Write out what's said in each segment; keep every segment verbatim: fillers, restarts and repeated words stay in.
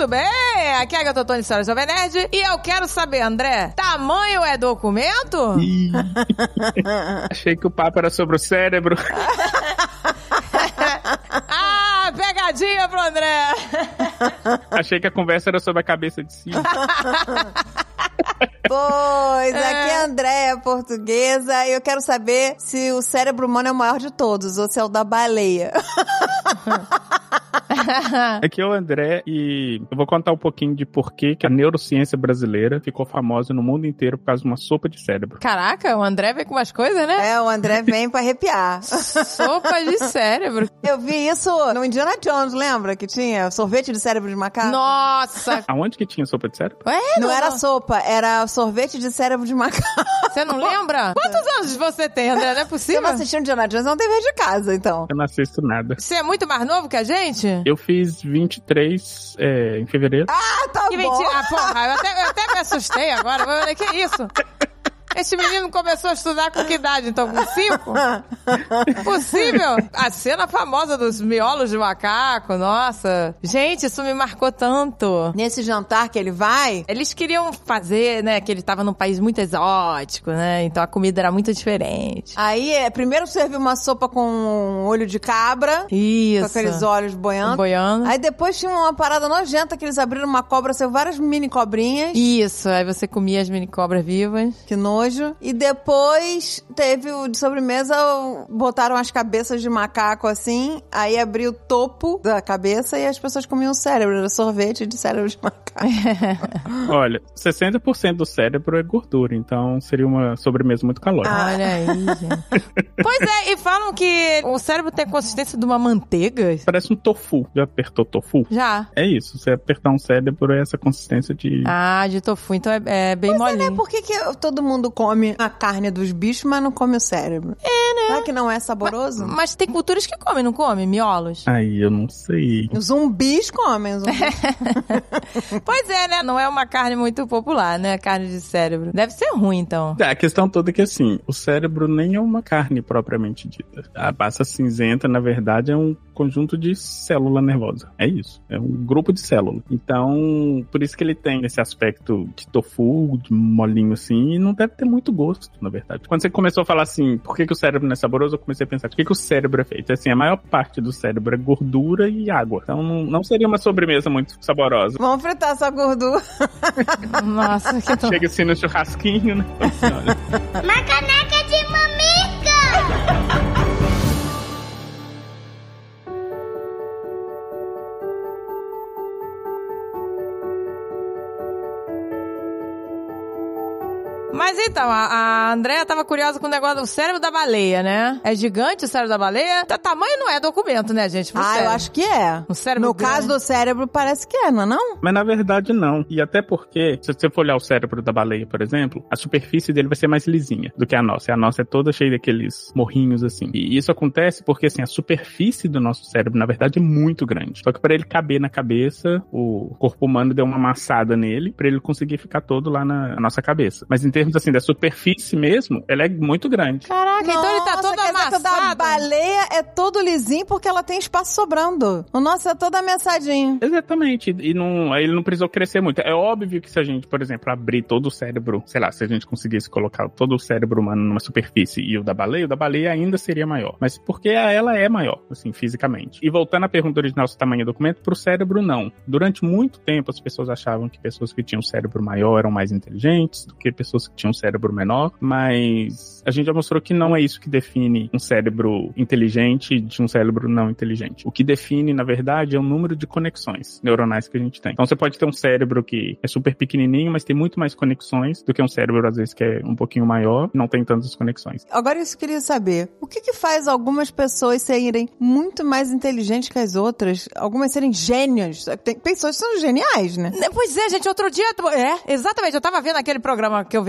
muito bem! Aqui é a Gata Tony História Jovem Nerd. E eu quero saber, André, tamanho é documento? Ih. Achei que o papo era sobre o cérebro. Ah, pegadinha pro André! Achei que a conversa era sobre a cabeça de cima. Pois, aqui é a Andréia, portuguesa, e eu quero saber se o cérebro humano é o maior de todos, ou se é o da baleia. Aqui é o André e eu vou contar um pouquinho de por que que a neurociência brasileira ficou famosa no mundo inteiro por causa de uma sopa de cérebro. Caraca, o André vem com umas coisas, né? É, o André vem pra arrepiar. Sopa de cérebro. Eu vi isso no Indiana Jones, lembra? Que tinha sorvete de cérebro de macaco? Nossa! Aonde que tinha sopa de cérebro? Ué, Não, não era sopa, era sorvete de cérebro de macaco. Você não lembra? Quantos anos você tem, André? Não é Você possível? não assistiu Indiana Jones, não tem ver de casa, então. Eu não assisto nada. Você é muito mais novo que a gente? Eu fiz vinte e três é, em fevereiro. Ah, tá Que bom. mentira. Ah, porra, eu até, eu até me assustei agora. Eu falei, que isso? Esse menino começou a estudar com que idade, então? Com cinco? Possível? A cena famosa dos miolos de macaco, nossa. Gente, isso me marcou tanto. Nesse jantar que ele vai, Eles queriam fazer, né, que ele tava num país muito exótico, né? Então a comida era muito diferente. aí é, primeiro serve uma sopa com olho de cabra, Isso. com aqueles olhos boiando. Boiando. Aí depois tinha uma parada nojenta que eles abriram uma cobra, saiu várias mini cobrinhas. Isso, aí você comia as mini cobras vivas. Que nojo. E depois teve o de sobremesa, botaram as cabeças de macaco assim, aí abriu o topo da cabeça e as pessoas comiam o cérebro. Era sorvete de cérebro de macaco. Olha, sessenta por cento do cérebro é gordura, então seria uma sobremesa muito calórica. Olha aí, gente. Pois é, e falam que o cérebro tem a consistência de uma manteiga. Parece um tofu. Já apertou tofu? Já. É isso, você apertar um cérebro é essa consistência de... Ah, de tofu, então é, é bem Pois é, né? molinho. Por que, que todo mundo come a carne dos bichos, mas não come o cérebro? É, né? Será que não é saboroso? Mas tem culturas que comem, não comem? Miolos? Aí, eu não sei. Os zumbis comem. Os zumbis. Pois é, né? Não é uma carne muito popular, né? Carne de cérebro. Deve ser ruim, então. A questão toda é que, assim, o cérebro nem é uma carne propriamente dita. A massa cinzenta, na verdade, é um conjunto de célula nervosa. É isso. É um grupo de células. Então, por isso que ele tem esse aspecto de tofu, de molinho assim, e não deve ter muito gosto, na verdade. Quando você começou a falar assim, por que, que o cérebro não é saboroso, eu comecei a pensar, por que, que o cérebro é feito? Assim, a maior parte do cérebro é gordura e água. Então, não, não seria uma sobremesa muito saborosa. Vamos fritar essa gordura. Nossa, que tão... Chega assim no churrasquinho, né? Assim, olha. Uma caneca de mamica! Mas então, a, a Andréa tava curiosa com o negócio do cérebro da baleia, né? É gigante o cérebro da baleia? O tamanho não é documento, né, gente? Pro Ah, cérebro. eu acho que é. O cérebro No grande. caso do cérebro, parece que é, não é não? Mas na verdade não. E até porque, se você for olhar o cérebro da baleia, por exemplo, a superfície dele vai ser mais lisinha do que a nossa. E a nossa é toda cheia daqueles morrinhos assim. E isso acontece porque, assim, a superfície do nosso cérebro, na verdade, é muito grande. Só que para ele caber na cabeça, o corpo humano deu uma amassada nele para ele conseguir ficar todo lá na, na nossa cabeça. Mas em termos, assim, da superfície mesmo, ela é muito grande. Caraca, então ele tá Nossa, todo quer dizer que o da amassado. baleia é todo lisinho porque ela tem espaço sobrando. O nosso é todo ameaçadinho. Exatamente. E não, aí ele não precisou crescer muito. É óbvio que se a gente, por exemplo, abrir todo o cérebro, sei lá, se a gente conseguisse colocar todo o cérebro humano numa superfície e o da baleia, o da baleia ainda seria maior. Mas porque ela é maior, assim, fisicamente. E voltando à pergunta original, se o tamanho é documento, pro cérebro, não. Durante muito tempo, as pessoas achavam que pessoas que tinham cérebro maior eram mais inteligentes do que pessoas que tinham cérebro menor, mas a gente já mostrou que não é isso que define um cérebro inteligente de um cérebro não inteligente. O que define, na verdade, é o número de conexões neuronais que a gente tem. Então você pode ter um cérebro que é super pequenininho, mas tem muito mais conexões do que um cérebro, às vezes, que é um pouquinho maior, não tem tantas conexões. Agora eu queria saber, o que que faz algumas pessoas serem muito mais inteligentes que as outras? Algumas serem gênios? Tem pessoas que são geniais, né? Pois é, gente, outro dia... É, exatamente, eu tava vendo aquele programa que eu vejo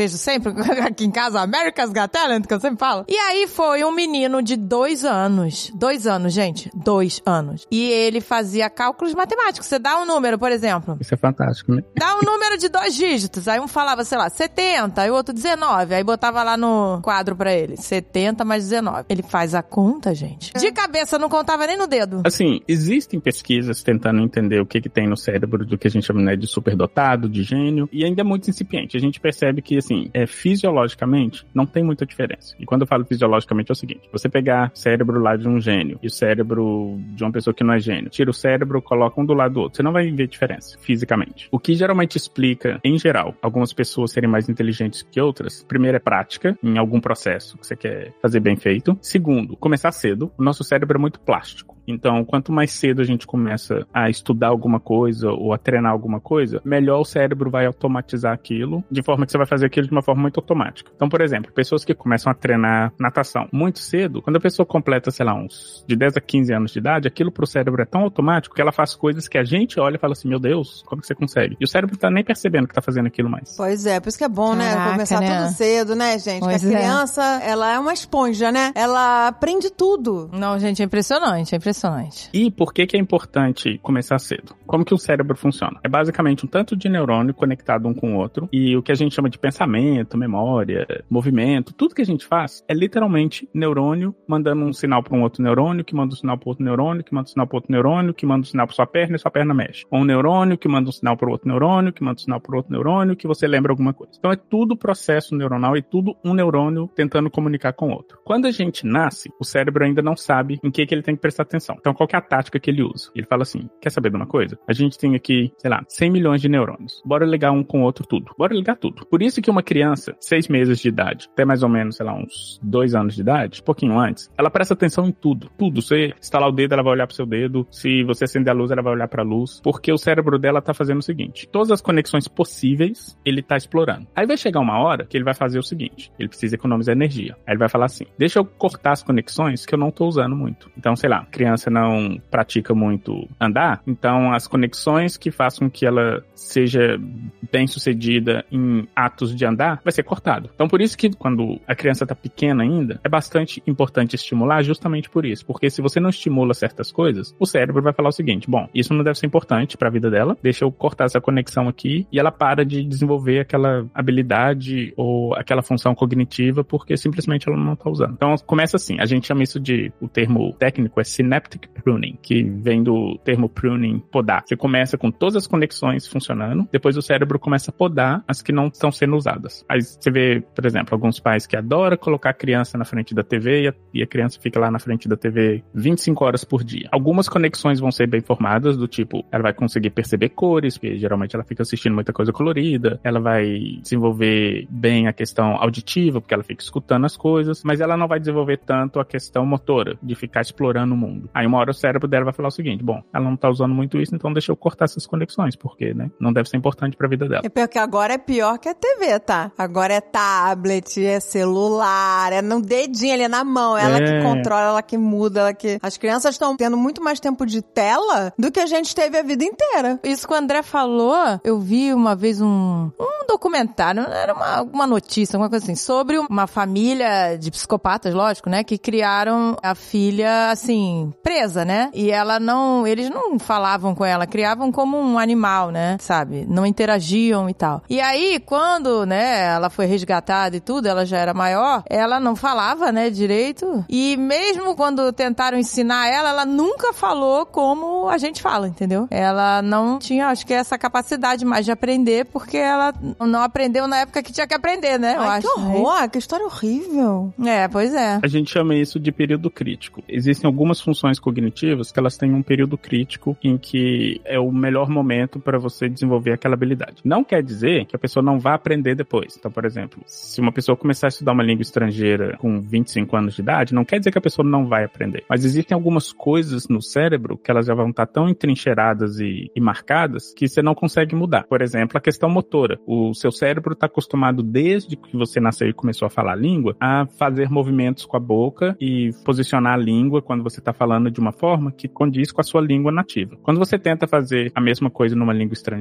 vejo sempre aqui em casa, America's Got Talent, que eu sempre falo. E aí foi um menino de dois anos. Dois anos, gente. Dois anos. E ele fazia cálculos matemáticos. Você dá um número, por exemplo. Isso é fantástico, né? Dá um número de dois dígitos. Aí um falava, sei lá, setenta, aí o outro dezenove. Aí botava lá no quadro pra ele. setenta mais dezenove. Ele faz a conta, gente. De cabeça, não contava nem no dedo. Assim, existem pesquisas tentando entender o que que tem no cérebro do que a gente chama, né, de superdotado, de gênio, e ainda é muito incipiente. A gente percebe que, assim, é, fisiologicamente, não tem muita diferença. E quando eu falo fisiologicamente é o seguinte, você pegar o cérebro lá de um gênio e o cérebro de uma pessoa que não é gênio, tira o cérebro, coloca um do lado do outro, você não vai ver diferença, fisicamente. O que geralmente explica, em geral, algumas pessoas serem mais inteligentes que outras, primeiro é prática, em algum processo que você quer fazer bem feito. Segundo, começar cedo. O nosso cérebro é muito plástico. Então, quanto mais cedo a gente começa a estudar alguma coisa ou a treinar alguma coisa, melhor o cérebro vai automatizar aquilo, de forma que você vai fazer aquilo de uma forma muito automática. Então, por exemplo, pessoas que começam a treinar natação muito cedo, quando a pessoa completa, sei lá, uns de dez a quinze anos de idade, aquilo pro cérebro é tão automático que ela faz coisas que a gente olha e fala assim, meu Deus, como que você consegue? E o cérebro tá nem percebendo que tá fazendo aquilo mais. Pois é, por isso que é bom, Caraca, né? Começar né? tudo cedo, né, gente? Pois que a é. criança, ela é uma esponja, né? Ela aprende tudo. Não, gente, é impressionante, é impressionante. E por que que é importante começar cedo? Como que o cérebro funciona? É basicamente um tanto de neurônio conectado um com o outro, e o que a gente chama de pensamento, memória, movimento, tudo que a gente faz é literalmente neurônio mandando um sinal para um outro neurônio, que manda um sinal para outro neurônio, que manda um sinal para outro neurônio, que manda um sinal para sua perna e sua perna mexe. Ou um neurônio que manda um sinal para outro neurônio, que manda um sinal para outro neurônio, que você lembra alguma coisa. Então é tudo processo neuronal e tudo um neurônio tentando comunicar com o outro. Quando a gente nasce, o cérebro ainda não sabe em que que ele tem que prestar atenção. Então qual que é a tática que ele usa? Ele fala assim, quer saber de uma coisa? A gente tem aqui, sei lá, cem milhões de neurônios. Bora ligar um com o outro tudo. Bora ligar tudo. Por isso que uma criança, seis meses de idade, até mais ou menos, sei lá, uns dois anos de idade, um pouquinho antes, ela presta atenção em tudo. Tudo. Você estalar o dedo, ela vai olhar pro seu dedo. Se você acender a luz, ela vai olhar pra luz. Porque o cérebro dela tá fazendo o seguinte, todas as conexões possíveis, ele tá explorando. Aí vai chegar uma hora que ele vai fazer o seguinte, ele precisa economizar energia. Aí ele vai falar assim, deixa eu cortar as conexões que eu não tô usando muito. Então, sei lá, a criança não pratica muito andar, então as conexões que façam que ela seja bem sucedida em atos de andar, vai ser cortado. Então por isso que quando a criança tá pequena ainda, é bastante importante estimular justamente por isso, porque se você não estimula certas coisas, o cérebro vai falar o seguinte, bom, isso não deve ser importante pra vida dela, deixa eu cortar essa conexão aqui, e ela para de desenvolver aquela habilidade ou aquela função cognitiva, porque simplesmente ela não tá usando. Então começa assim, a gente chama isso de, o termo técnico é synaptic pruning, que vem do termo pruning, podar. Você começa com todas as conexões funcionando, depois o cérebro começa a podar as que não estão sendo usadas. Aí você vê, por exemplo, alguns pais que adoram colocar a criança na frente da T V e a, e a criança fica lá na frente da T V vinte e cinco horas por dia. Algumas conexões vão ser bem formadas, do tipo, ela vai conseguir perceber cores, porque geralmente ela fica assistindo muita coisa colorida, ela vai desenvolver bem a questão auditiva, porque ela fica escutando as coisas, mas ela não vai desenvolver tanto a questão motora, de ficar explorando o mundo. Aí uma hora o cérebro dela vai falar o seguinte, bom, ela não tá usando muito isso, então deixa eu cortar essas conexões, porque, né, não deve ser importante pra vida dela. É porque agora é pior que a T V, tá? Agora é tablet, é celular, é no dedinho ali, na mão, ela É. que controla, ela que muda, ela que... As crianças estão tendo muito mais tempo de tela do que a gente teve a vida inteira. Isso que o André falou, eu vi uma vez um, um documentário, era uma, uma notícia, alguma coisa assim, sobre uma família de psicopatas, lógico, né, que criaram a filha, assim, presa, né, e ela não, eles não falavam com ela, criavam como um animal, né, sabe, não interagiam e tal. E aí, quando, né, ela foi resgatada e tudo, ela já era maior, ela não falava, né, direito, e mesmo quando tentaram ensinar ela, ela nunca falou como a gente fala, entendeu? Ela não tinha, acho que essa capacidade mais de aprender, porque ela não aprendeu na época que tinha que aprender, né, eu Ai, acho. que horror, que história horrível. É, pois é. A gente chama isso de período crítico. Existem algumas funções cognitivas que elas têm um período crítico em que é o melhor momento para você desenvolver aquela habilidade. Não quer dizer que a pessoa não vá aprender depois. Então, por exemplo, se uma pessoa começar a estudar uma língua estrangeira com vinte e cinco anos de idade, não quer dizer que a pessoa não vai aprender. Mas existem algumas coisas no cérebro que elas já vão estar tão entrincheiradas e, e marcadas que você não consegue mudar. Por exemplo, a questão motora. O seu cérebro está acostumado desde que você nasceu e começou a falar a língua a fazer movimentos com a boca e posicionar a língua quando você está falando de uma forma que condiz com a sua língua nativa. Quando você tenta fazer a mesma coisa numa língua estrangeira,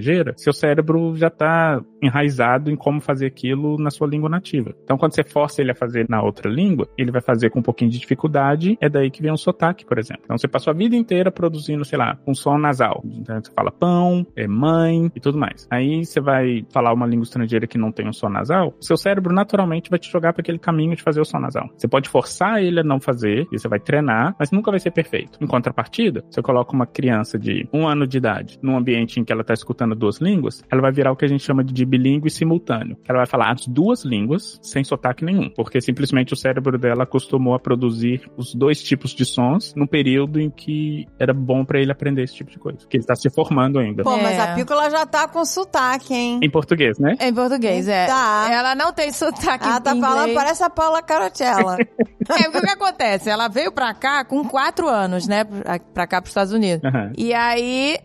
estrangeira, seu cérebro já tá enraizado em como fazer aquilo na sua língua nativa. Então, quando você força ele a fazer na outra língua, ele vai fazer com um pouquinho de dificuldade, é daí que vem um sotaque, por exemplo. Então, você passou a vida inteira produzindo, sei lá, um som nasal. Então, você fala pão, é mãe e tudo mais. Aí, você vai falar uma língua estrangeira que não tem um som nasal, seu cérebro naturalmente vai te jogar para aquele caminho de fazer o som nasal. Você pode forçar ele a não fazer, e você vai treinar, mas nunca vai ser perfeito. Em contrapartida, você coloca uma criança de um ano de idade num ambiente em que ela está escutando duas línguas, ela vai virar o que a gente chama de bilíngue simultâneo. Ela vai falar as duas línguas sem sotaque nenhum, porque simplesmente o cérebro dela acostumou a produzir os dois tipos de sons num período em que era bom para ele aprender esse tipo de coisa, que ele está se formando ainda. Pô, É. mas a Pícola já tá com sotaque, hein? Em português, né? Em português, é. Tá. Ela não tem sotaque Ela tá em falando, inglês. parece a Paula Carotella. É, o que que acontece? Ela veio pra cá com quatro anos, né? Pra pra cá, pros Estados Unidos. Aham. E aí,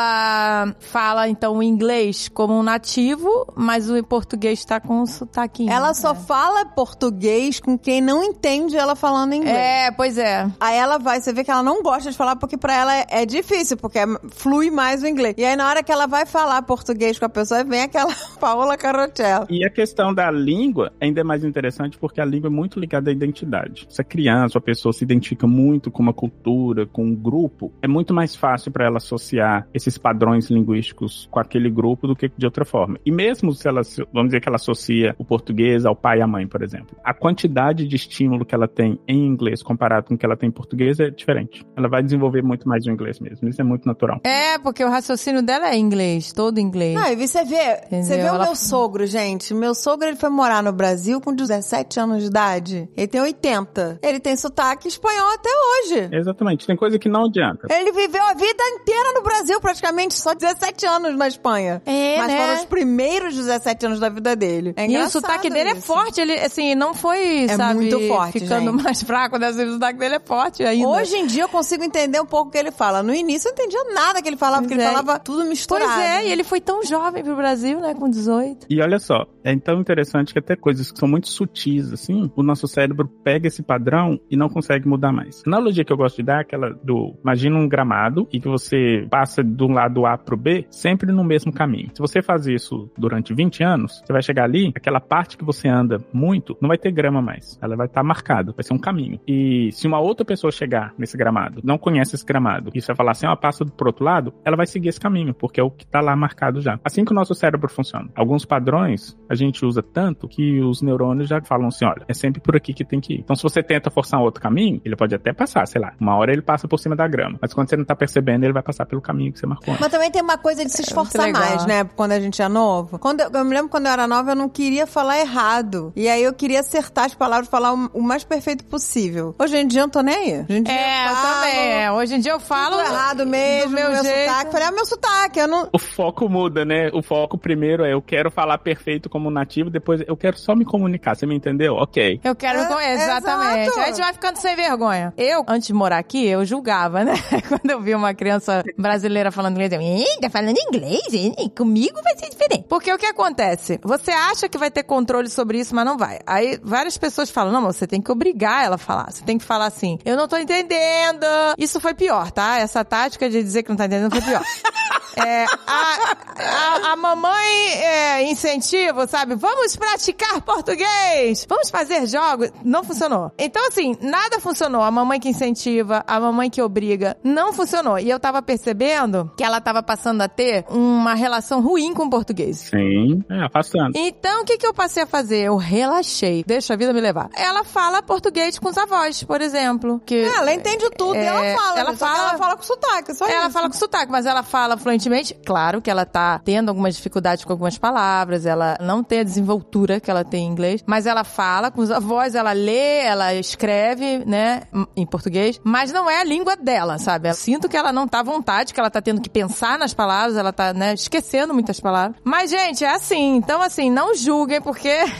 ela fala, então, o inglês como um nativo, mas o português tá com um sotaquinho. Ela só É. fala português com quem não entende ela falando inglês. É, pois é. Aí ela vai, você vê que ela não gosta de falar porque pra ela é, é difícil, porque é- flui mais o inglês. E aí na hora que ela vai falar português com a pessoa, vem aquela Paola Carotella. E a questão da língua ainda é mais interessante porque a língua é muito ligada à identidade. Se a criança, a pessoa se identifica muito com uma cultura, com um grupo, é muito mais fácil para ela associar esses padrões linguísticos com aquele grupo do que de outra forma. E mesmo se ela, vamos dizer que ela associa o português ao pai e à mãe, por exemplo, a quantidade de estímulo que ela tem em inglês comparado com o que ela tem em português é diferente. Ela vai desenvolver muito mais o inglês mesmo. Isso é muito natural. É, porque o raciocínio dela é inglês, todo inglês. Não, e você vê, você vê o Ela- meu sogro, gente. Meu sogro, ele foi morar no Brasil com dezessete anos de idade. Ele tem oitenta. Ele tem sotaque espanhol até hoje. Exatamente. Tem coisa que não adianta. Ele viveu a vida inteira no Brasil, praticamente, só dezessete anos na Espanha. É, Mas né? foram os primeiros dezessete anos da vida dele. É E o engraçado sotaque dele é isso. forte, ele, assim, não foi, É sabe, muito forte, ficando gente. mais fraco, dessa o sotaque dele é forte ainda. Hoje em dia eu consigo entender um pouco o que ele fala. No início eu entendia nada que ele falava, porque Pois ele é. falava tudo misturado. Pois é, e ele foi tão jovem pro Brasil, né, com dezoito. E olha só, é tão interessante que até coisas que são muito sutis, assim, o nosso cérebro pega esse padrão e não consegue mudar mais. A analogia que eu gosto de dar é aquela do, imagina um gramado e que você passa do lado A pro B sempre no mesmo caminho. Se você faz isso durante vinte anos, você vai chegar ali, aquela parte que você anda muito, não vai ter grama mais. Ela vai estar marcada, vai ser um caminho. E se uma outra pessoa chegar nesse gramado, não conhece esse gramado, e você vai falar assim, ó, passa pro outro lado, ela vai seguir esse caminho, porque é o que tá lá marcado já. Assim que o nosso cérebro funciona. Alguns padrões a gente usa tanto que os neurônios já falam assim, olha, é sempre por aqui que tem que ir. Então se você tenta forçar um outro caminho, ele pode até passar, sei lá, uma hora ele passa por cima da grama, mas quando você não tá percebendo, ele vai passar pelo caminho que você marcou. Mas também tem uma coisa de se esforçar muito legal. mais, né? Quando a gente é novo. Quando eu, eu me lembro quando eu era nova, eu não queria falar errado. E aí eu queria acertar as palavras, falar o, o mais perfeito possível. Hoje em dia eu não tô nem aí. Hoje em dia É, eu falo também. É. Hoje em dia eu falo tudo errado mesmo, do meu, meu jeito. sotaque. Falei, é o meu sotaque, eu não... O foco muda, né? O foco primeiro é eu quero falar perfeito como nativo, depois eu quero só me comunicar. Você me entendeu? Ok. Eu quero É, me conhecer, exatamente. exato. A gente vai ficando sem vergonha. Eu, antes de morar aqui, eu julgava, né? Quando eu vi uma criança brasileira falando inglês, eu, Ih, tá falando inglês? Ih, comigo vai ser diferente. Porque o que acontece? Você acha que vai ter controle sobre isso, mas não vai. Aí várias pessoas falam, não, mas você tem que obrigar ela a falar. Você tem que falar assim, eu não tô entendendo. Isso foi pior, tá? Essa tática de dizer que não tá entendendo foi pior. É, a, a, a mamãe é, incentiva, sabe? Vamos praticar português! Vamos fazer jogos! Não funcionou. Então, assim, nada funcionou. A mamãe que incentiva, a mamãe que obriga, não funcionou. E eu tava percebendo que ela tava passando a ter uma relação ruim com o português. Sim, é, afastando. Então, o que que eu passei a fazer? Eu relaxei. Deixa a vida me levar. Ela fala português com os avós, por exemplo. Que É, ela entende tudo e É, ela fala. ela Só que fala- ela fala com sotaque, só ela isso. fala com sotaque, mas ela fala fluentemente. Claro que ela tá tendo algumas dificuldades com algumas palavras, ela não tem a desenvoltura que ela tem em inglês, mas ela fala com os avós, ela lê, ela escreve, né, em português, mas não é a língua dela, sabe? Eu sinto que ela não tá à vontade, que ela tá tendo que pensar nas palavras, ela tá, né, esquecendo muitas palavras. Mas, gente, é assim. Então, assim, não julguem, porque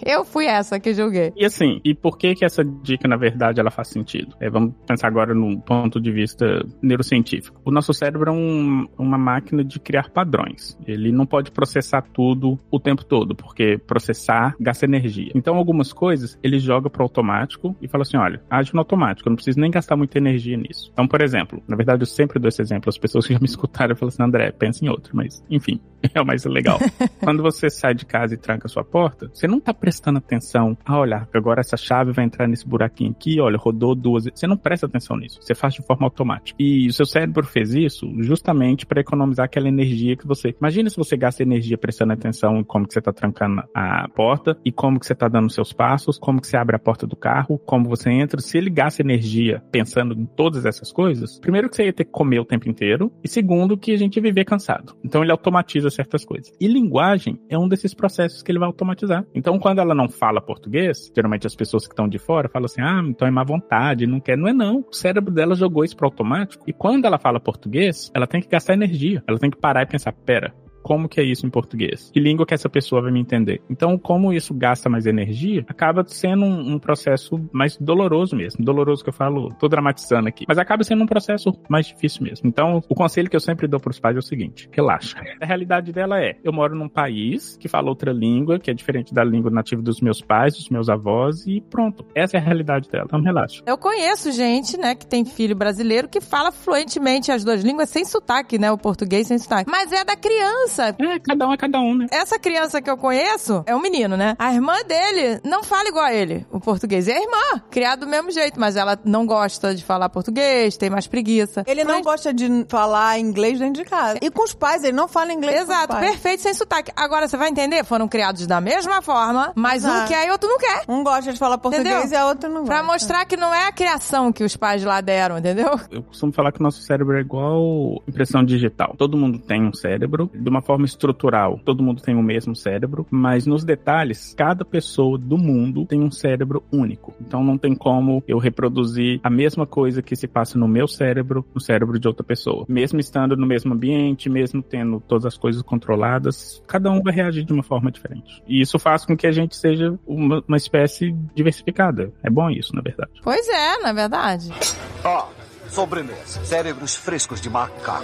Eu fui essa que julguei. E assim, e por que que essa dica, na verdade, ela faz sentido? É, vamos pensar agora num ponto de vista neurocientífico. O nosso cérebro é um, uma máquina de criar padrões. Ele não pode processar tudo o tempo todo, porque processar gasta energia. Então, algumas coisas, ele joga pro automático e fala assim, olha, age no automático, eu não preciso nem gastar muita energia nisso. Então, por exemplo, na verdade, eu sempre dou esse exemplo, as pessoas que já me escutaram falam assim, André, pensa em outro, mas, enfim, é o mais legal. Quando você sai de casa e tranca a sua porta, você não tá prestando atenção, ah, olha, agora essa chave vai entrar nesse buraquinho aqui, olha, rodou duas vezes. Você não presta atenção nisso, você faz de forma automática. E o seu cérebro fez isso justamente para economizar aquela energia que você... Imagina se você gasta energia prestando atenção em como que você tá trancando a porta e como que você tá dando os seus passos, como que você abre a porta do carro, como você entra. Se ele gasta energia pensando em todas essas coisas, primeiro que você ia ter que comer o tempo inteiro e segundo que a gente ia viver cansado. Então ele automatiza certas coisas. E linguagem é um desses processos que ele vai automatizar. Então quando ela não fala português, geralmente as pessoas que estão de fora falam assim, ah, então é má vontade, não quer. Não é não. O cérebro dela jogou isso pro automático e quando ela fala português, ela tem que gastar energia. Ela tem que parar e pensar, pera, como que é isso em português? Que língua que essa pessoa vai me entender? Então, como isso gasta mais energia, acaba sendo um, um processo mais doloroso mesmo. Doloroso que eu falo, tô dramatizando aqui. Mas acaba sendo um processo mais difícil mesmo. Então, o conselho que eu sempre dou pros pais é o seguinte, relaxa. A realidade dela é, eu moro num país que fala outra língua, que é diferente da língua nativa dos meus pais, dos meus avós, e pronto. Essa é a realidade dela. Então, relaxa. Eu conheço gente, né, que tem filho brasileiro que fala fluentemente as duas línguas sem sotaque, né, o português sem sotaque. Mas é da criança. É, cada um é cada um, né? Essa criança que eu conheço é um menino, né? A irmã dele não fala igual a ele, o português. E a irmã, criada do mesmo jeito, mas ela não gosta de falar português, tem mais preguiça. Ele não mas... gosta de falar inglês dentro de casa. E com os pais, ele não fala inglês Exato, com os pais. Perfeito, sem sotaque. Agora, você vai entender? Foram criados da mesma forma, mas Exato. um quer e outro não quer. Um gosta de falar português entendeu? E a outra não gosta. Pra mostrar que não é a criação que os pais lá deram, entendeu? Eu costumo falar que o nosso cérebro é igual impressão digital. Todo mundo tem um cérebro, de uma forma estrutural. Todo mundo tem o mesmo cérebro, mas nos detalhes, cada pessoa do mundo tem um cérebro único. Então não tem como eu reproduzir a mesma coisa que se passa no meu cérebro, no cérebro de outra pessoa. Mesmo estando no mesmo ambiente, mesmo tendo todas as coisas controladas, cada um vai reagir de uma forma diferente. E isso faz com que a gente seja uma, uma espécie diversificada. É bom isso, na verdade. Pois é, na verdade. Ó, oh, sobremesa. Cérebros frescos de macaco.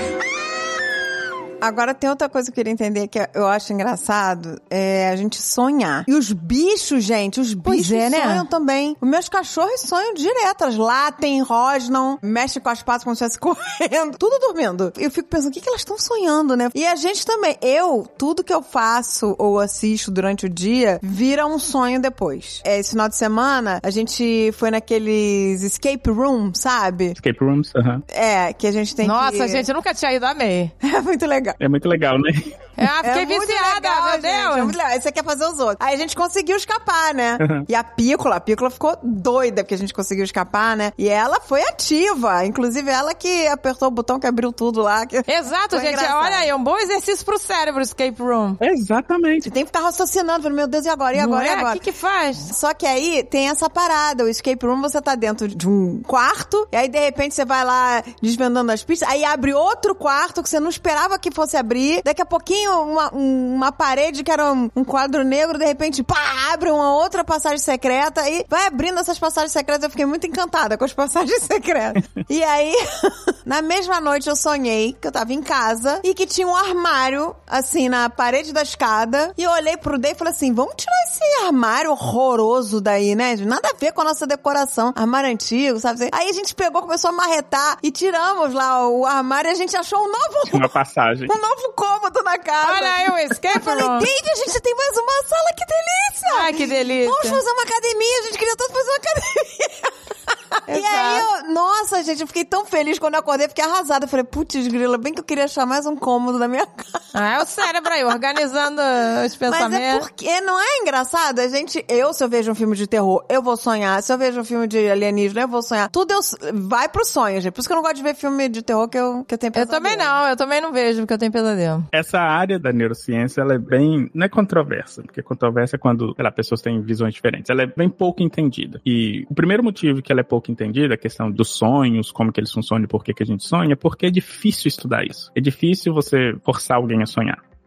Agora tem outra coisa que eu queria entender que eu acho engraçado, é a gente sonhar. E os bichos, gente, os pois bichos é, né? sonham também. Os meus cachorros sonham direto, elas latem, rosnam, mexem com as patas como se estivesse correndo, tudo dormindo. Eu fico pensando, o que que elas estão sonhando, né? E a gente também, eu, tudo que eu faço ou assisto durante o dia, vira um sonho depois. É, esse final de semana, a gente foi naqueles escape room, sabe? Escape rooms, aham. Uh-huh. É, que a gente tem Nossa, que... gente, eu nunca tinha ido, amei. É muito legal. É muito legal, né? É, fiquei é viciada, legal, meu gente, Deus. é muito legal. Aí você quer fazer os outros. Aí a gente conseguiu escapar, né? Uhum. E a Pícola, a Pícola ficou doida porque a gente conseguiu escapar, né? E ela foi ativa. Inclusive, ela que apertou o botão que abriu tudo lá. Que... Exato, foi gente. engraçado. Olha aí, é um bom exercício pro cérebro, escape room. Exatamente. Você tem que ficar raciocinando, falando, meu Deus, e agora? E agora? Não é? E agora? O que que faz? Só que aí tem essa parada. O escape room, você tá dentro de um quarto, e aí, de repente, você vai lá desvendando as pistas, aí abre outro quarto que você não esperava que fosse abrir. Daqui a pouquinho, uma, uma parede que era um, um quadro negro, de repente, pá, abre uma outra passagem secreta e vai abrindo essas passagens secretas. Eu fiquei muito encantada com as passagens secretas. E aí, na mesma noite, eu sonhei que eu tava em casa e que tinha um armário, assim, na parede da escada. E eu olhei pro Day e falei assim, vamos tirar esse armário horroroso daí, né? Nada a ver com a nossa decoração. Armário antigo, sabe? Aí a gente pegou, começou a marretar e tiramos lá o armário e a gente achou um novo... Uma passagem. Um novo cômodo na casa. Olha aí o escape Eu falei, room. Dave, a gente tem mais uma sala, que delícia! Ai, que delícia. Vamos fazer uma academia, a gente queria tanto fazer uma academia. E aí, eu, nossa, gente, eu fiquei tão feliz quando eu acordei, fiquei arrasada. Eu falei, putz, grila, bem que eu queria achar mais um cômodo na minha casa. Ah, é o cérebro aí, organizando os pensamentos. Mas é porque, não é engraçado? A gente, eu, se eu vejo um filme de terror, eu vou sonhar. Se eu vejo um filme de alienígena, eu vou sonhar. Tudo eu, vai pro sonho, gente. Por isso que eu não gosto de ver filme de terror que eu, que eu tenho Eu pesadelo. também não, eu também não vejo, porque eu tenho pesadelo. Essa área da neurociência, ela é bem... Não é controversa, porque controversa é quando, sei lá, pessoas têm visões diferentes. Ela é bem pouco entendida. E o primeiro motivo que ela é pouco entendida, a questão dos sonhos, como que eles funcionam e por que que a gente sonha, é porque é difícil estudar isso. É difícil você forçar alguém a sonhar.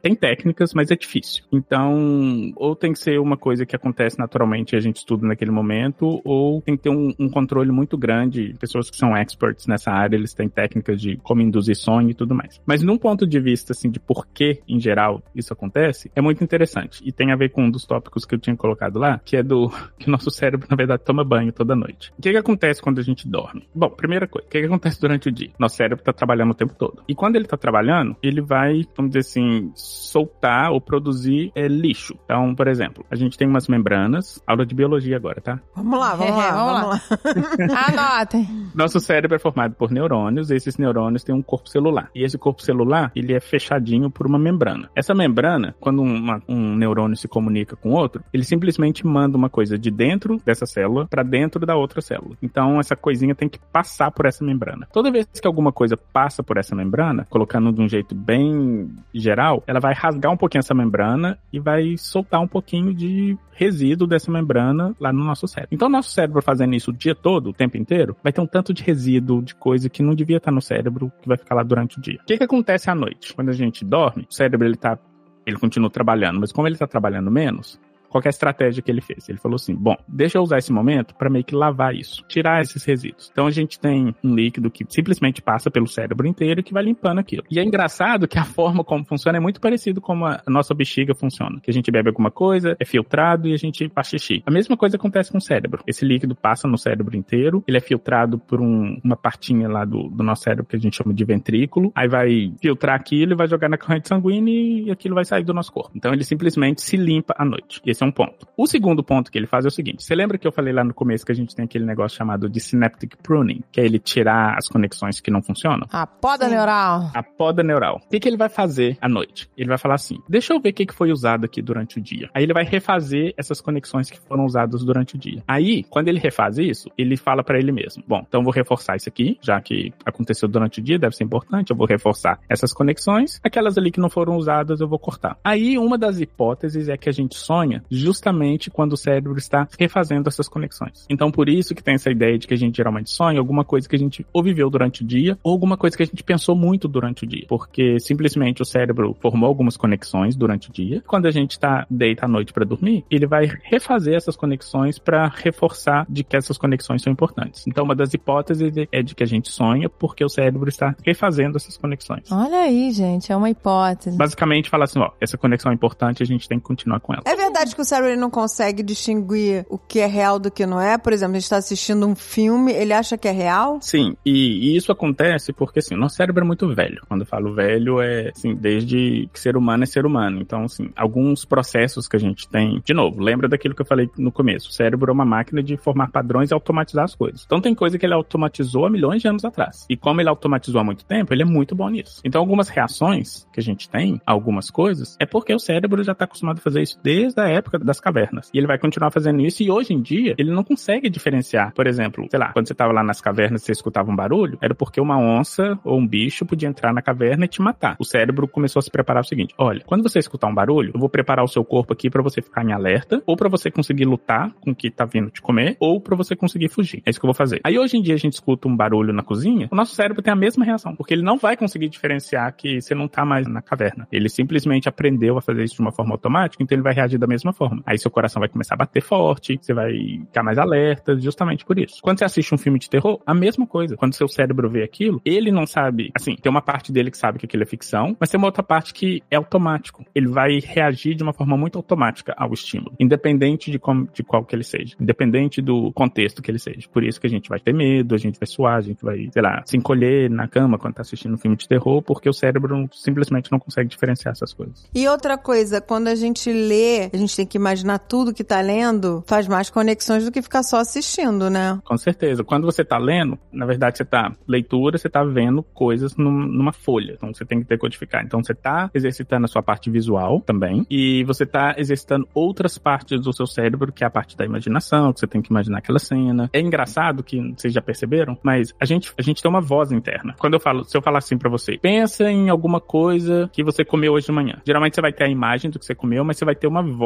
tem técnicas, mas é difícil. Então, ou tem que ser uma coisa que acontece naturalmente e a gente estuda naquele momento, ou tem que ter um, um controle muito grande. Pessoas que são experts nessa área, eles têm técnicas de como induzir sonho e tudo mais. Mas num ponto de vista, assim, de por que, em geral, isso acontece, é muito interessante. E tem a ver com um dos tópicos que eu tinha colocado lá, que é do que o nosso cérebro, na verdade, toma banho toda noite. O que que acontece quando a gente dorme? Bom, primeira coisa, o que que acontece durante o dia? Nosso cérebro tá trabalhando o tempo todo. E quando ele tá trabalhando, ele vai, vamos dizer assim, soltar ou produzir é, lixo. Então, por exemplo, a gente tem umas membranas, aula de biologia agora, tá? Vamos lá, vamos lá, vamos lá. Anotem. Nosso cérebro é formado por neurônios, e esses neurônios têm um corpo celular. E esse corpo celular, ele é fechadinho por uma membrana. Essa membrana, quando uma, um neurônio se comunica com outro, ele simplesmente manda uma coisa de dentro dessa célula para dentro da outra célula. Então, essa coisinha tem que passar por essa membrana. Toda vez que alguma coisa passa por essa membrana, colocando de um jeito bem geral, ela vai rasgar um pouquinho essa membrana e vai soltar um pouquinho de resíduo dessa membrana lá no nosso cérebro. Então, o nosso cérebro fazendo isso o dia todo, o tempo inteiro, vai ter um tanto de resíduo, de coisa que não devia estar no cérebro, que vai ficar lá durante o dia. O que que acontece à noite? Quando a gente dorme, o cérebro, ele tá, ele continua trabalhando, mas como ele tá trabalhando menos, qual que é a estratégia que ele fez? Ele falou assim, bom, deixa eu usar esse momento para meio que lavar isso, tirar esses resíduos. Então a gente tem um líquido que simplesmente passa pelo cérebro inteiro e que vai limpando aquilo. E é engraçado que a forma como funciona é muito parecido com a nossa bexiga funciona. Que a gente bebe alguma coisa, é filtrado e a gente faz xixi. A mesma coisa acontece com o cérebro. Esse líquido passa no cérebro inteiro, ele é filtrado por um, uma partinha lá do, do nosso cérebro que a gente chama de ventrículo, aí vai filtrar aquilo e vai jogar na corrente sanguínea e aquilo vai sair do nosso corpo. Então ele simplesmente se limpa à noite. Esse é um ponto. O segundo ponto que ele faz é o seguinte, você lembra que eu falei lá no começo que a gente tem aquele negócio chamado de synaptic pruning, que é ele tirar as conexões que não funcionam? A poda Sim. neural. A poda neural. O que que ele vai fazer à noite? Ele vai falar assim, deixa eu ver o que que foi usado aqui durante o dia. Aí ele vai refazer essas conexões que foram usadas durante o dia. Aí, quando ele refaz isso, ele fala pra ele mesmo, bom, então eu vou reforçar isso aqui, já que aconteceu durante o dia, deve ser importante, eu vou reforçar essas conexões, aquelas ali que não foram usadas eu vou cortar. Aí, uma das hipóteses é que a gente sonha justamente quando o cérebro está refazendo essas conexões. Então, por isso que tem essa ideia de que a gente geralmente sonha alguma coisa que a gente ou viveu durante o dia, ou alguma coisa que a gente pensou muito durante o dia. Porque simplesmente o cérebro formou algumas conexões durante o dia. Quando a gente tá deita à noite para dormir, ele vai refazer essas conexões para reforçar de que essas conexões são importantes. Então, uma das hipóteses é de que a gente sonha porque o cérebro está refazendo essas conexões. Olha aí, gente, é uma hipótese. Basicamente, fala assim, ó, essa conexão é importante, a gente tem que continuar com ela. É verdade que o cérebro ele não consegue distinguir o que é real do que não é? Por exemplo, a gente está assistindo um filme, ele acha que é real? Sim, e, e isso acontece porque, assim, o nosso cérebro é muito velho. Quando eu falo velho, é, assim, desde que ser humano é ser humano. Então, assim, alguns processos que a gente tem... De novo, lembra daquilo que eu falei no começo. O cérebro é uma máquina de formar padrões e automatizar as coisas. Então, tem coisa que ele automatizou há milhões de anos atrás. E como ele automatizou há muito tempo, ele é muito bom nisso. Então, algumas reações que a gente tem, algumas coisas, é porque o cérebro já está acostumado a fazer isso desde a época das cavernas. E ele vai continuar fazendo isso, e hoje em dia, ele não consegue diferenciar. Por exemplo, sei lá, quando você estava lá nas cavernas e você escutava um barulho, era porque uma onça ou um bicho podia entrar na caverna e te matar. O cérebro começou a se preparar o seguinte, olha, quando você escutar um barulho, eu vou preparar o seu corpo aqui pra você ficar em alerta, ou pra você conseguir lutar com o que tá vindo te comer, ou pra você conseguir fugir. É isso que eu vou fazer. Aí hoje em dia a gente escuta um barulho na cozinha, o nosso cérebro tem a mesma reação, porque ele não vai conseguir diferenciar que você não tá mais na caverna. Ele simplesmente aprendeu a fazer isso de uma forma automática, então ele vai reagir da mesma forma. Aí seu coração vai começar a bater forte, você vai ficar mais alerta, justamente por isso. Quando você assiste um filme de terror, a mesma coisa. Quando seu cérebro vê aquilo, ele não sabe, assim, tem uma parte dele que sabe que aquilo é ficção, mas tem uma outra parte que é automático. Ele vai reagir de uma forma muito automática ao estímulo, independente de, como, de qual que ele seja, independente do contexto que ele seja. Por isso que a gente vai ter medo, a gente vai suar, a gente vai, sei lá, se encolher na cama quando tá assistindo um filme de terror, porque o cérebro simplesmente não consegue diferenciar essas coisas. E outra coisa, quando a gente lê, a gente tem que imaginar tudo que tá lendo, faz mais conexões do que ficar só assistindo, né? Com certeza. Quando você tá lendo, na verdade você tá leitura, você tá vendo coisas num, numa folha. Então você tem que decodificar. Então você tá exercitando a sua parte visual também, e você tá exercitando outras partes do seu cérebro, que é a parte da imaginação, que você tem que imaginar aquela cena. É engraçado que, vocês já perceberam, mas a gente, a gente tem uma voz interna. Quando eu falo, se eu falar assim pra você, pensa em alguma coisa que você comeu hoje de manhã. Geralmente você vai ter a imagem do que você comeu, mas você vai ter uma voz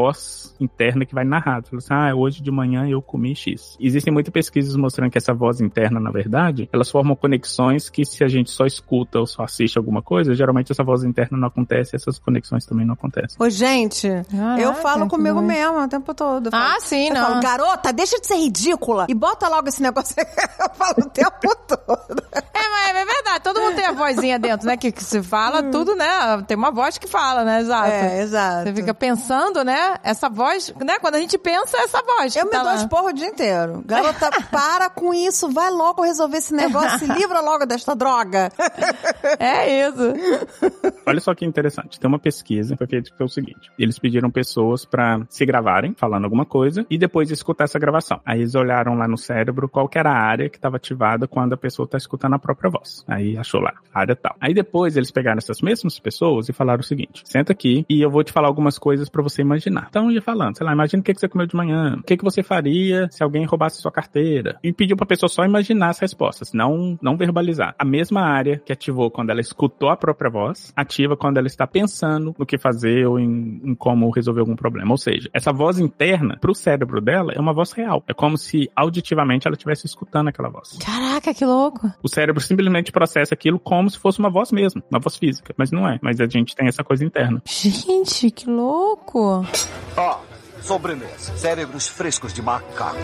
voz interna que vai narrar. Fala assim, ah, hoje de manhã eu comi X. Existem muitas pesquisas mostrando que essa voz interna, na verdade, elas formam conexões que se a gente só escuta ou só assiste alguma coisa, geralmente essa voz interna não acontece, essas conexões também não acontecem. Ô, gente, Caraca, eu falo comigo que mesmo o tempo todo. Eu falo, Ah, sim, eu não. falo, garota, deixa de ser ridícula e bota logo esse negócio. Eu falo o tempo todo. É, mas é verdade, todo mundo tem a vozinha dentro, né? Que, que se fala tudo, né? Tem uma voz que fala, né? Exato. É, exato. Você fica pensando, né? Essa voz, né? Quando a gente pensa, é essa voz. Eu que me tá dou lá. esporro o dia inteiro. Garota, para com isso. Vai logo resolver esse negócio. Se livra logo desta droga. É isso. Olha só que interessante. Tem uma pesquisa que foi feita que foi o seguinte. Eles pediram pessoas pra se gravarem, falando alguma coisa, e depois escutar essa gravação. Aí eles olharam lá no cérebro qual que era a área que estava ativada quando a pessoa tá escutando a própria voz. Aí achou lá, área tal. Aí depois eles pegaram essas mesmas pessoas e falaram o seguinte, senta aqui e eu vou te falar algumas coisas pra você imaginar. Então ia falando, sei lá, imagina o que, que você comeu de manhã, o que, que você faria se alguém roubasse sua carteira. E pediu pra pessoa só imaginar as respostas, não, não verbalizar. A mesma área que ativou quando ela escutou a própria voz, ativa quando ela está pensando no que fazer ou em, em como resolver algum problema. Ou seja, essa voz interna, pro cérebro dela, é uma voz real. É como se auditivamente ela estivesse escutando aquela voz. Caraca, que louco. O cérebro simplesmente processa aquilo como se fosse uma voz mesmo, uma voz física. Mas não é. Mas a gente tem essa coisa interna. Gente, que louco. Ah, sobremesa. Cérebros frescos de macaco.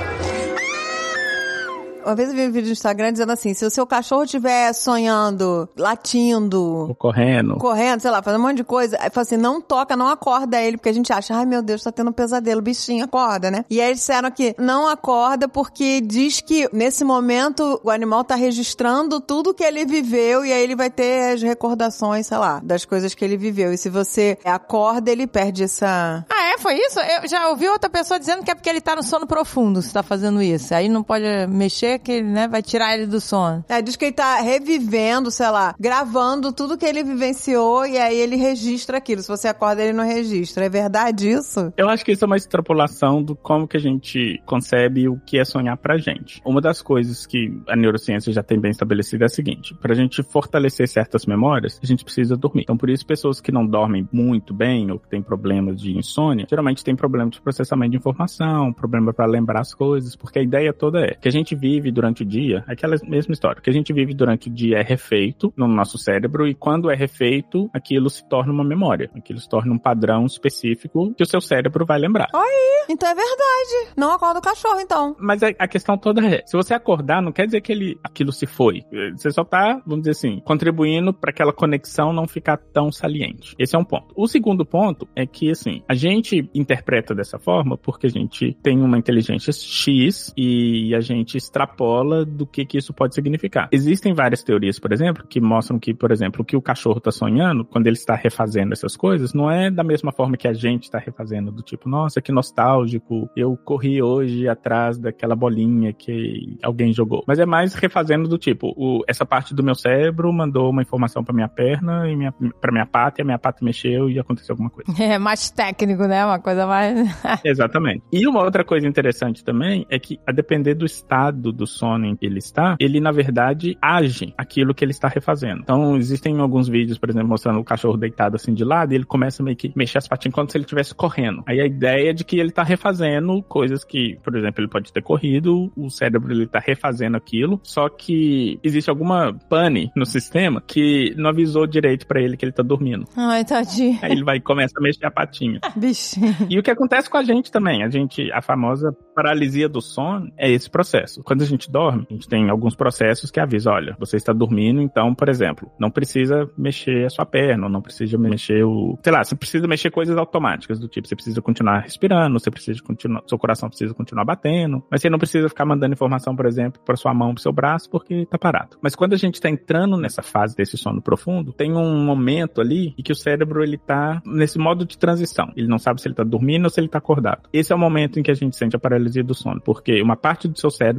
Uma vez eu vi um vídeo no Instagram dizendo assim, se o seu cachorro estiver sonhando, latindo, Ou correndo. correndo, sei lá, fazendo um monte de coisa, aí fala assim, não toca, não acorda ele, porque a gente acha, ai meu Deus, tá tendo um pesadelo, bichinho, acorda, né? E aí eles disseram que não acorda porque diz que nesse momento o animal tá registrando tudo que ele viveu e aí ele vai ter as recordações, sei lá, das coisas que ele viveu. E se você acorda, ele perde essa... Ah, é? Foi isso? Eu já ouvi outra pessoa dizendo que é porque ele tá no sono profundo, se tá fazendo isso. Aí não pode mexer, que ele, né, vai tirar ele do sono. É, diz que ele tá revivendo, sei lá, gravando tudo que ele vivenciou e aí ele registra aquilo. Se você acorda, ele não registra. É verdade isso? Eu acho que isso é uma extrapolação do como que a gente concebe o que é sonhar pra gente. Uma das coisas que a neurociência já tem bem estabelecida é a seguinte, pra gente fortalecer certas memórias, a gente precisa dormir. Então, por isso, pessoas que não dormem muito bem ou que têm problemas de insônia, geralmente tem problema de processamento de informação, problema pra lembrar as coisas, porque a ideia toda é que a gente vive durante o dia, aquela mesma história, que a gente vive durante o dia é refeito no nosso cérebro e quando é refeito, aquilo se torna uma memória, aquilo se torna um padrão específico que o seu cérebro vai lembrar. Aí, então é verdade. Não acorda o cachorro, então. Mas a, a questão toda é, se você acordar, não quer dizer que ele, aquilo se foi. Você só tá, vamos dizer assim, contribuindo para aquela conexão não ficar tão saliente. Esse é um ponto. O segundo ponto é que, assim, a gente interpreta dessa forma porque a gente tem uma inteligência X e a gente extrapola do que, que isso pode significar. Existem várias teorias, por exemplo, que mostram que, por exemplo, o que o cachorro está sonhando, quando ele está refazendo essas coisas, não é da mesma forma que a gente está refazendo, do tipo, nossa, que nostálgico, eu corri hoje atrás daquela bolinha que alguém jogou. Mas é mais refazendo do tipo, o, essa parte do meu cérebro mandou uma informação para minha perna, e minha, para minha pata, e a minha pata mexeu e aconteceu alguma coisa. É mais técnico, né? Uma coisa mais... Exatamente. E uma outra coisa interessante também é que, a depender do estado do sono em que ele está, ele, na verdade, age aquilo que ele está refazendo. Então, existem alguns vídeos, por exemplo, mostrando o cachorro deitado assim de lado, e ele começa meio que mexer as patinhas como se ele estivesse correndo. Aí a ideia é de que ele está refazendo coisas que, por exemplo, ele pode ter corrido, o cérebro ele está refazendo aquilo, só que existe alguma pane no sistema que não avisou direito pra ele que ele tá dormindo. Ai, tadinho. Aí ele vai e começa a mexer a patinha. Bichinho. E o que acontece com a gente também, a gente, a famosa paralisia do sono é esse processo. Quando a gente dorme, a gente tem alguns processos que avisam, olha, você está dormindo, então, por exemplo, não precisa mexer a sua perna, não precisa mexer o... Sei lá, você precisa mexer coisas automáticas, do tipo, você precisa continuar respirando, você precisa continuar... Seu coração precisa continuar batendo, mas você não precisa ficar mandando informação, por exemplo, para sua mão, pro seu braço, porque tá parado. Mas quando a gente tá entrando nessa fase desse sono profundo, tem um momento ali em que o cérebro, ele tá nesse modo de transição. Ele não sabe se ele tá dormindo ou se ele tá acordado. Esse é o momento em que a gente sente a paralisia do sono, porque uma parte do seu cérebro vai falar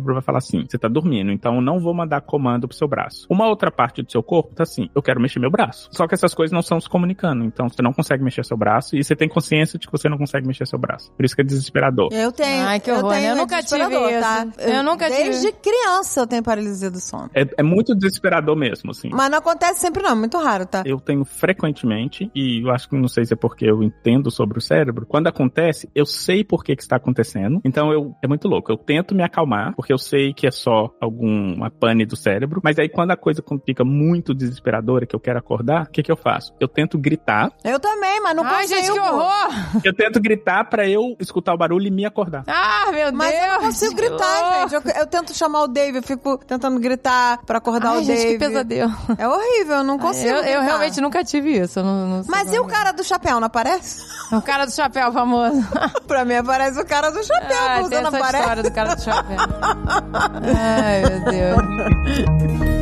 assim, você tá dormindo, então eu não vou mandar comando pro seu braço. Uma outra parte do seu corpo tá assim, eu quero mexer meu braço. Só que essas coisas não estão se comunicando, então você não consegue mexer seu braço e você tem consciência de que você não consegue mexer seu braço. Por isso que é desesperador. Eu tenho. Ai, que eu horror, tenho, né? Eu é nunca tive desesperador, isso. tá? Eu nunca tive. Desde criança eu tenho paralisia do sono. É, é muito desesperador mesmo, assim. Mas não acontece sempre não, é muito raro, tá? Eu tenho frequentemente, e eu acho que não sei se é porque eu entendo sobre o cérebro, quando acontece, eu sei por que que está acontecendo, então eu, é muito louco, eu tento me acalmar, porque eu sei que é só alguma pane do cérebro, mas aí quando a coisa fica muito desesperadora, que eu quero acordar, o que que eu faço? Eu tento gritar. Eu também, mas não Ai, consigo. gente, que horror! Eu tento gritar pra eu escutar o barulho e me acordar. Ah, meu Deus! Mas eu não consigo gritar, gente. Eu, eu tento chamar o Dave, eu fico tentando gritar pra acordar Ai, o gente, Dave. que pesadelo. É horrível, eu não consigo Eu, eu gritar. realmente nunca tive isso. Eu não, não sei Mas e o como cara do chapéu, não aparece? é. O cara do chapéu famoso. Pra mim aparece o cara do chapéu, Ah, você tem não essa aparece? história do cara do chapéu. Ai, meu Deus.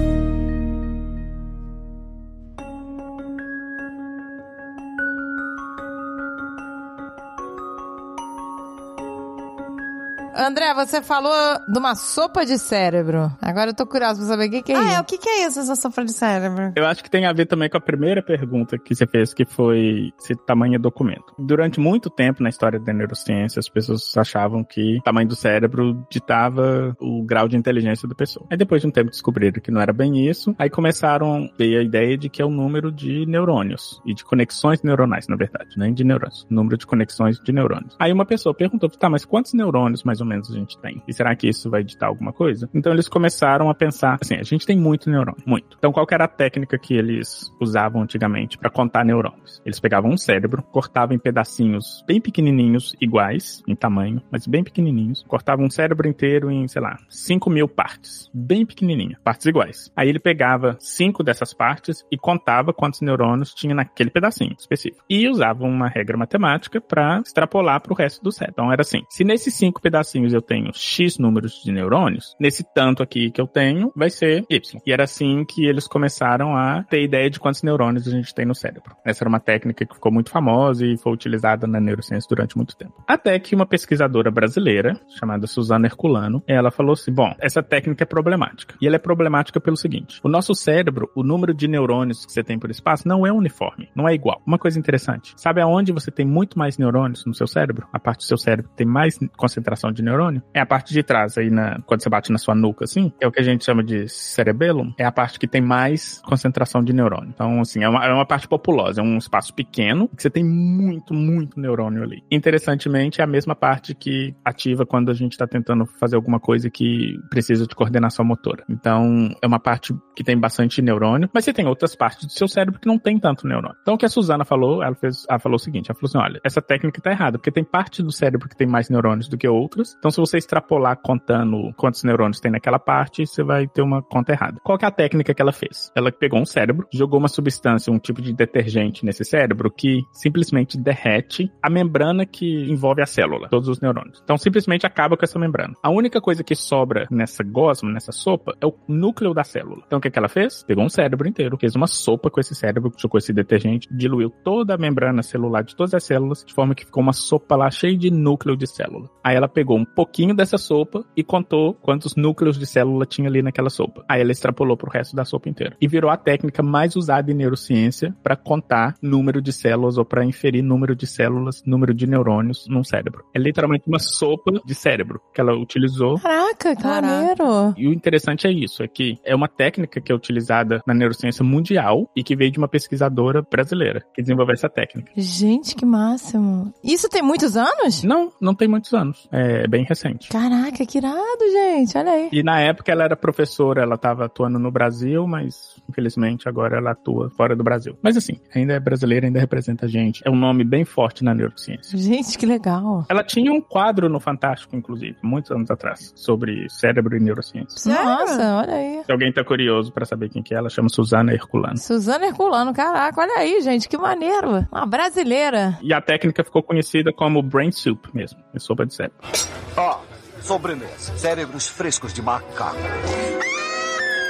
André, você falou de uma sopa de cérebro. Agora eu tô curiosa pra saber o que, que é Ah, isso. é, o que que é isso, essa sopa de cérebro? Eu acho que tem a ver também com a primeira pergunta que você fez, que foi se tamanho é documento. Durante muito tempo na história da neurociência, as pessoas achavam que o tamanho do cérebro ditava o grau de inteligência da pessoa. Aí depois de um tempo descobriram que não era bem isso, aí começaram a ter a ideia de que é o número de neurônios, e de conexões neuronais, na verdade, nem de neurônios, número de conexões de neurônios. Aí uma pessoa perguntou, tá, mas quantos neurônios mais ou menos a gente tem? E será que isso vai ditar alguma coisa? Então eles começaram a pensar, assim, a gente tem muito neurônio, muito. Então qual que era a técnica que eles usavam antigamente para contar neurônios? Eles pegavam um cérebro, cortavam em pedacinhos bem pequenininhos, iguais em tamanho, mas bem pequenininhos. Cortavam um cérebro inteiro em, sei lá, cinco mil partes, bem pequenininha, partes iguais. Aí ele pegava cinco dessas partes e contava quantos neurônios tinha naquele pedacinho específico. E usava uma regra matemática para extrapolar para o resto do cérebro. Então era assim, se nesses cinco pedacinhos eu tenho X números de neurônios, nesse tanto aqui que eu tenho, vai ser Y. E era assim que eles começaram a ter ideia de quantos neurônios a gente tem no cérebro. Essa era uma técnica que ficou muito famosa e foi utilizada na neurociência durante muito tempo. Até que uma pesquisadora brasileira, chamada Suzana Herculano, ela falou assim, bom, essa técnica é problemática. E ela é problemática pelo seguinte, o nosso cérebro, o número de neurônios que você tem por espaço não é uniforme, não é igual. Uma coisa interessante, sabe aonde você tem muito mais neurônios no seu cérebro? A parte do seu cérebro que tem mais concentração de neurônio? É a parte de trás, aí na, quando você bate na sua nuca, assim, é o que a gente chama de cerebellum, é a parte que tem mais concentração de neurônio. Então, assim, é uma, é uma parte populosa, é um espaço pequeno, que você tem muito, muito neurônio ali. Interessantemente, é a mesma parte que ativa quando a gente está tentando fazer alguma coisa que precisa de coordenação motora. Então, é uma parte que tem bastante neurônio, mas você tem outras partes do seu cérebro que não tem tanto neurônio. Então, o que a Suzana falou, ela, fez, ela falou o seguinte, ela falou assim, olha, essa técnica tá errada, porque tem parte do cérebro que tem mais neurônios do que outras. Então, se você extrapolar contando quantos neurônios tem naquela parte, você vai ter uma conta errada. Qual que é a técnica que ela fez? Ela pegou um cérebro, jogou uma substância, um tipo de detergente nesse cérebro que simplesmente derrete a membrana que envolve a célula, todos os neurônios. Então, simplesmente acaba com essa membrana. A única coisa que sobra nessa gosma, nessa sopa, é o núcleo da célula. Então, o que que ela fez? Pegou um cérebro inteiro, fez uma sopa com esse cérebro, jogou esse detergente, diluiu toda a membrana celular de todas as células, de forma que ficou uma sopa lá cheia de núcleo de célula. Aí ela pegou um pouquinho dessa sopa e contou quantos núcleos de célula tinha ali naquela sopa. Aí ela extrapolou pro resto da sopa inteira. E virou a técnica mais usada em neurociência para contar número de células ou para inferir número de células, número de neurônios num cérebro. É literalmente uma sopa de cérebro que ela utilizou. Caraca, que Caraca. maneiro. E o interessante é isso, é que é uma técnica que é utilizada na neurociência mundial e que veio de uma pesquisadora brasileira que desenvolveu essa técnica. Gente, que máximo. Isso tem muitos anos? Não, não tem muitos anos. É bem recente. Caraca, que irado, gente. Olha aí. E na época ela era professora, ela estava atuando no Brasil, mas infelizmente agora ela atua fora do Brasil. Mas assim, ainda é brasileira, ainda representa a gente. É um nome bem forte na neurociência. Gente, que legal. Ela tinha um quadro no Fantástico, inclusive, muitos anos atrás, sobre cérebro e neurociência. Sério? Nossa, olha aí. Se alguém tá curioso pra saber quem que é, ela chama Suzana Herculano. Suzana Herculano, caraca, olha aí, gente, que maneiro. Uma brasileira. E a técnica ficou conhecida como brain soup mesmo, é sopa de cérebro. Ah, sobremesa. Cérebros frescos de macaco.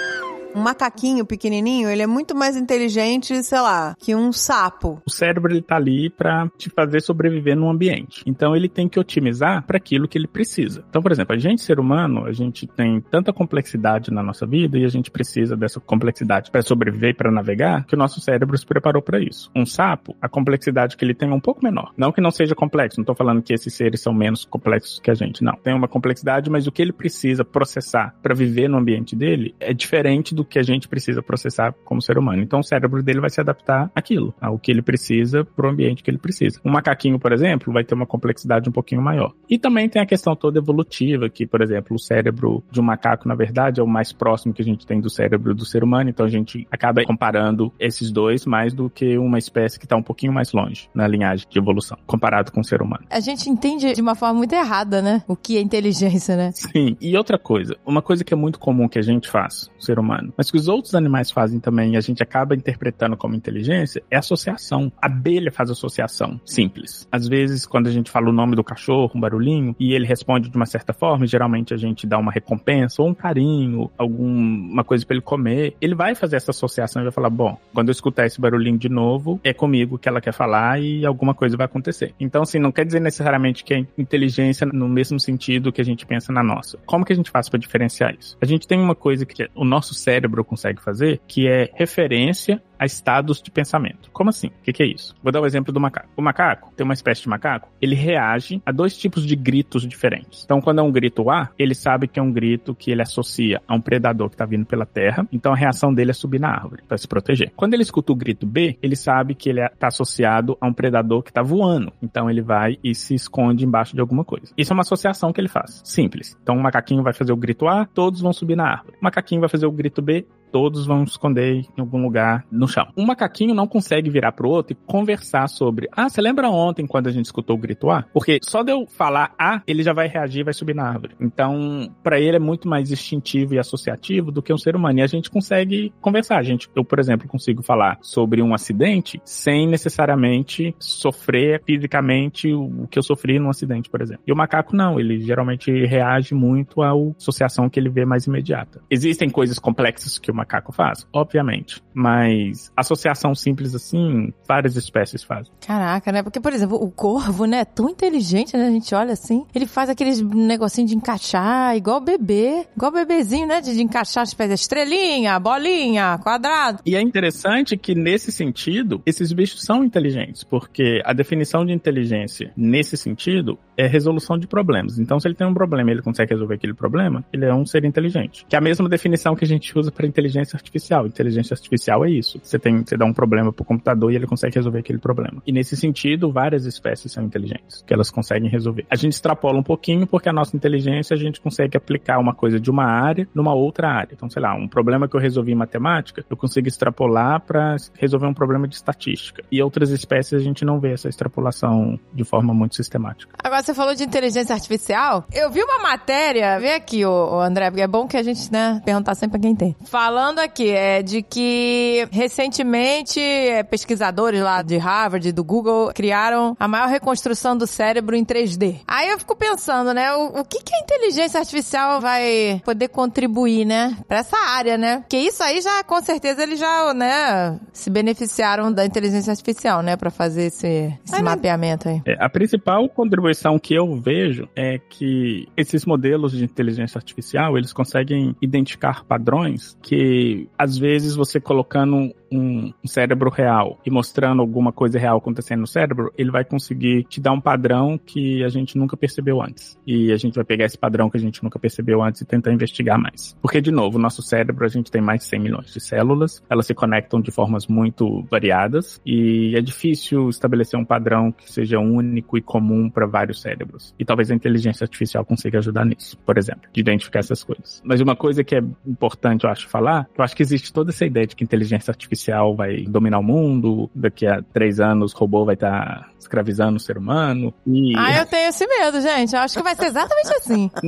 Um macaquinho pequenininho, ele é muito mais inteligente, sei lá, que um sapo. O cérebro, ele tá ali pra te fazer sobreviver num ambiente. Então, ele tem que otimizar para aquilo que ele precisa. Então, por exemplo, a gente, ser humano, a gente tem tanta complexidade na nossa vida e a gente precisa dessa complexidade para sobreviver e para navegar, que o nosso cérebro se preparou para isso. Um sapo, a complexidade que ele tem é um pouco menor. Não que não seja complexo, não tô falando que esses seres são menos complexos que a gente, não. Tem uma complexidade, mas o que ele precisa processar para viver no ambiente dele é diferente do que a gente precisa processar como ser humano. Então, o cérebro dele vai se adaptar àquilo, ao que ele precisa pro ambiente que ele precisa. Um macaquinho, por exemplo, vai ter uma complexidade um pouquinho maior. E também tem a questão toda evolutiva, que, por exemplo, o cérebro de um macaco, na verdade, é o mais próximo que a gente tem do cérebro do ser humano, então a gente acaba comparando esses dois mais do que uma espécie que está um pouquinho mais longe na linhagem de evolução, comparado com o ser humano. A gente entende de uma forma muito errada, né? O que é inteligência, né? Sim, e outra coisa, uma coisa que é muito comum que a gente faz, o ser humano, mas que os outros animais fazem também e a gente acaba interpretando como inteligência, é associação. A abelha faz associação simples. Às vezes, quando a gente fala o nome do cachorro, um barulhinho, e ele responde de uma certa forma, geralmente a gente dá uma recompensa ou um carinho, alguma coisa pra ele comer, ele vai fazer essa associação e vai falar, bom, quando eu escutar esse barulhinho de novo, é comigo que ela quer falar e alguma coisa vai acontecer. Então, assim, não quer dizer necessariamente que é inteligência no mesmo sentido que a gente pensa na nossa. Como que a gente faz pra diferenciar isso? A gente tem uma coisa que o nosso cérebro consegue fazer, que é referência a estados de pensamento. Como assim? O que, que é isso? Vou dar o exemplo do macaco. O macaco, tem uma espécie de macaco, ele reage a dois tipos de gritos diferentes. Então, quando é um grito A, ele sabe que é um grito que ele associa a um predador que está vindo pela terra, então a reação dele é subir na árvore para se proteger. Quando ele escuta o grito B, ele sabe que ele está associado a um predador que está voando, então ele vai e se esconde embaixo de alguma coisa. Isso é uma associação que ele faz. Simples. Então, o macaquinho vai fazer o grito A, todos vão subir na árvore. O macaquinho vai fazer o grito B, todos vão esconder em algum lugar no chão. Um macaquinho não consegue virar pro outro e conversar sobre, ah, você lembra ontem quando a gente escutou o grito A? Porque só de eu falar A, ele já vai reagir e vai subir na árvore. Então, pra ele é muito mais instintivo e associativo do que um ser humano. E a gente consegue conversar. A gente, eu, por exemplo, consigo falar sobre um acidente sem necessariamente sofrer fisicamente o que eu sofri num acidente, por exemplo. E o macaco não, ele geralmente reage muito à associação que ele vê mais imediata. Existem coisas complexas que o macaco faz? Obviamente. Mas associação simples assim, várias espécies fazem. Caraca, né? Porque, por exemplo, o corvo, né? É tão inteligente, né? A gente olha assim, ele faz aqueles negocinho de encaixar, igual bebê. Igual bebezinho, né? De, de encaixar as peças. Estrelinha, bolinha, quadrado. E é interessante que, nesse sentido, esses bichos são inteligentes. Porque a definição de inteligência, nesse sentido, é resolução de problemas. Então, se ele tem um problema e ele consegue resolver aquele problema, ele é um ser inteligente. Que é a mesma definição que a gente usa para inteligência artificial. Inteligência artificial é isso. Você tem, você dá um problema pro computador e ele consegue resolver aquele problema. E nesse sentido, várias espécies são inteligentes, que elas conseguem resolver. A gente extrapola um pouquinho porque a nossa inteligência, a gente consegue aplicar uma coisa de uma área numa outra área. Então, sei lá, um problema que eu resolvi em matemática, eu consigo extrapolar para resolver um problema de estatística. E outras espécies a gente não vê essa extrapolação de forma muito sistemática. Agora, você falou de inteligência artificial. Eu vi uma matéria, vê aqui, ô, ô André, porque é bom que a gente, né, perguntar sempre pra quem tem. Falando aqui, é de que recentemente é, pesquisadores lá de Harvard e do Google criaram a maior reconstrução do cérebro em três D. Aí eu fico pensando, né, o, o que que a inteligência artificial vai poder contribuir, né, pra essa área, né? Porque isso aí já, com certeza, eles já, né, se beneficiaram da inteligência artificial, né, pra fazer esse, esse Ai, mapeamento aí. É, a principal contribuição que eu vejo é que esses modelos de inteligência artificial, eles conseguem identificar padrões que, às vezes, você colocando um, um cérebro real e mostrando alguma coisa real acontecendo no cérebro, ele vai conseguir te dar um padrão que a gente nunca percebeu antes. E a gente vai pegar esse padrão que a gente nunca percebeu antes e tentar investigar mais. Porque, de novo, o nosso cérebro, a gente tem mais de cem milhões de células, elas se conectam de formas muito variadas e é difícil estabelecer um padrão que seja único e comum para vários cérebros. E talvez a inteligência artificial consiga ajudar nisso, por exemplo, de identificar essas coisas. Mas uma coisa que é importante, eu acho, falar, eu acho que existe toda essa ideia de que inteligência artificial vai dominar o mundo, daqui a três anos o robô vai estar escravizando o ser humano. E... Ah, eu tenho esse medo, gente. Eu acho que vai ser exatamente assim.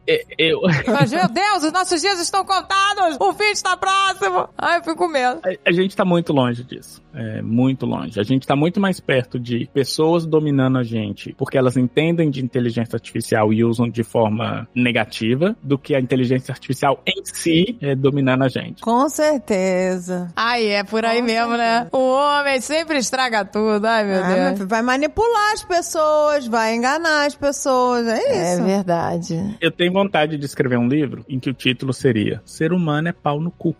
Eu... Mas, meu Deus, os nossos dias estão contados! O fim está próximo! Ai, eu fico com medo. A, a gente tá muito longe disso. É, muito longe. A gente tá muito mais perto de pessoas dominando a gente porque elas entendem de inteligência artificial e usam de forma negativa do que a inteligência artificial em si é, dominando a gente. Com certeza. Ai, é por aí Com mesmo, certeza. né? O homem sempre estraga tudo. Ai, meu Ah, Deus. vai manipular as pessoas, vai enganar as pessoas, é É isso. verdade. Eu tenho vontade de escrever um livro em que o título seria Ser Humano é Pau no Cu.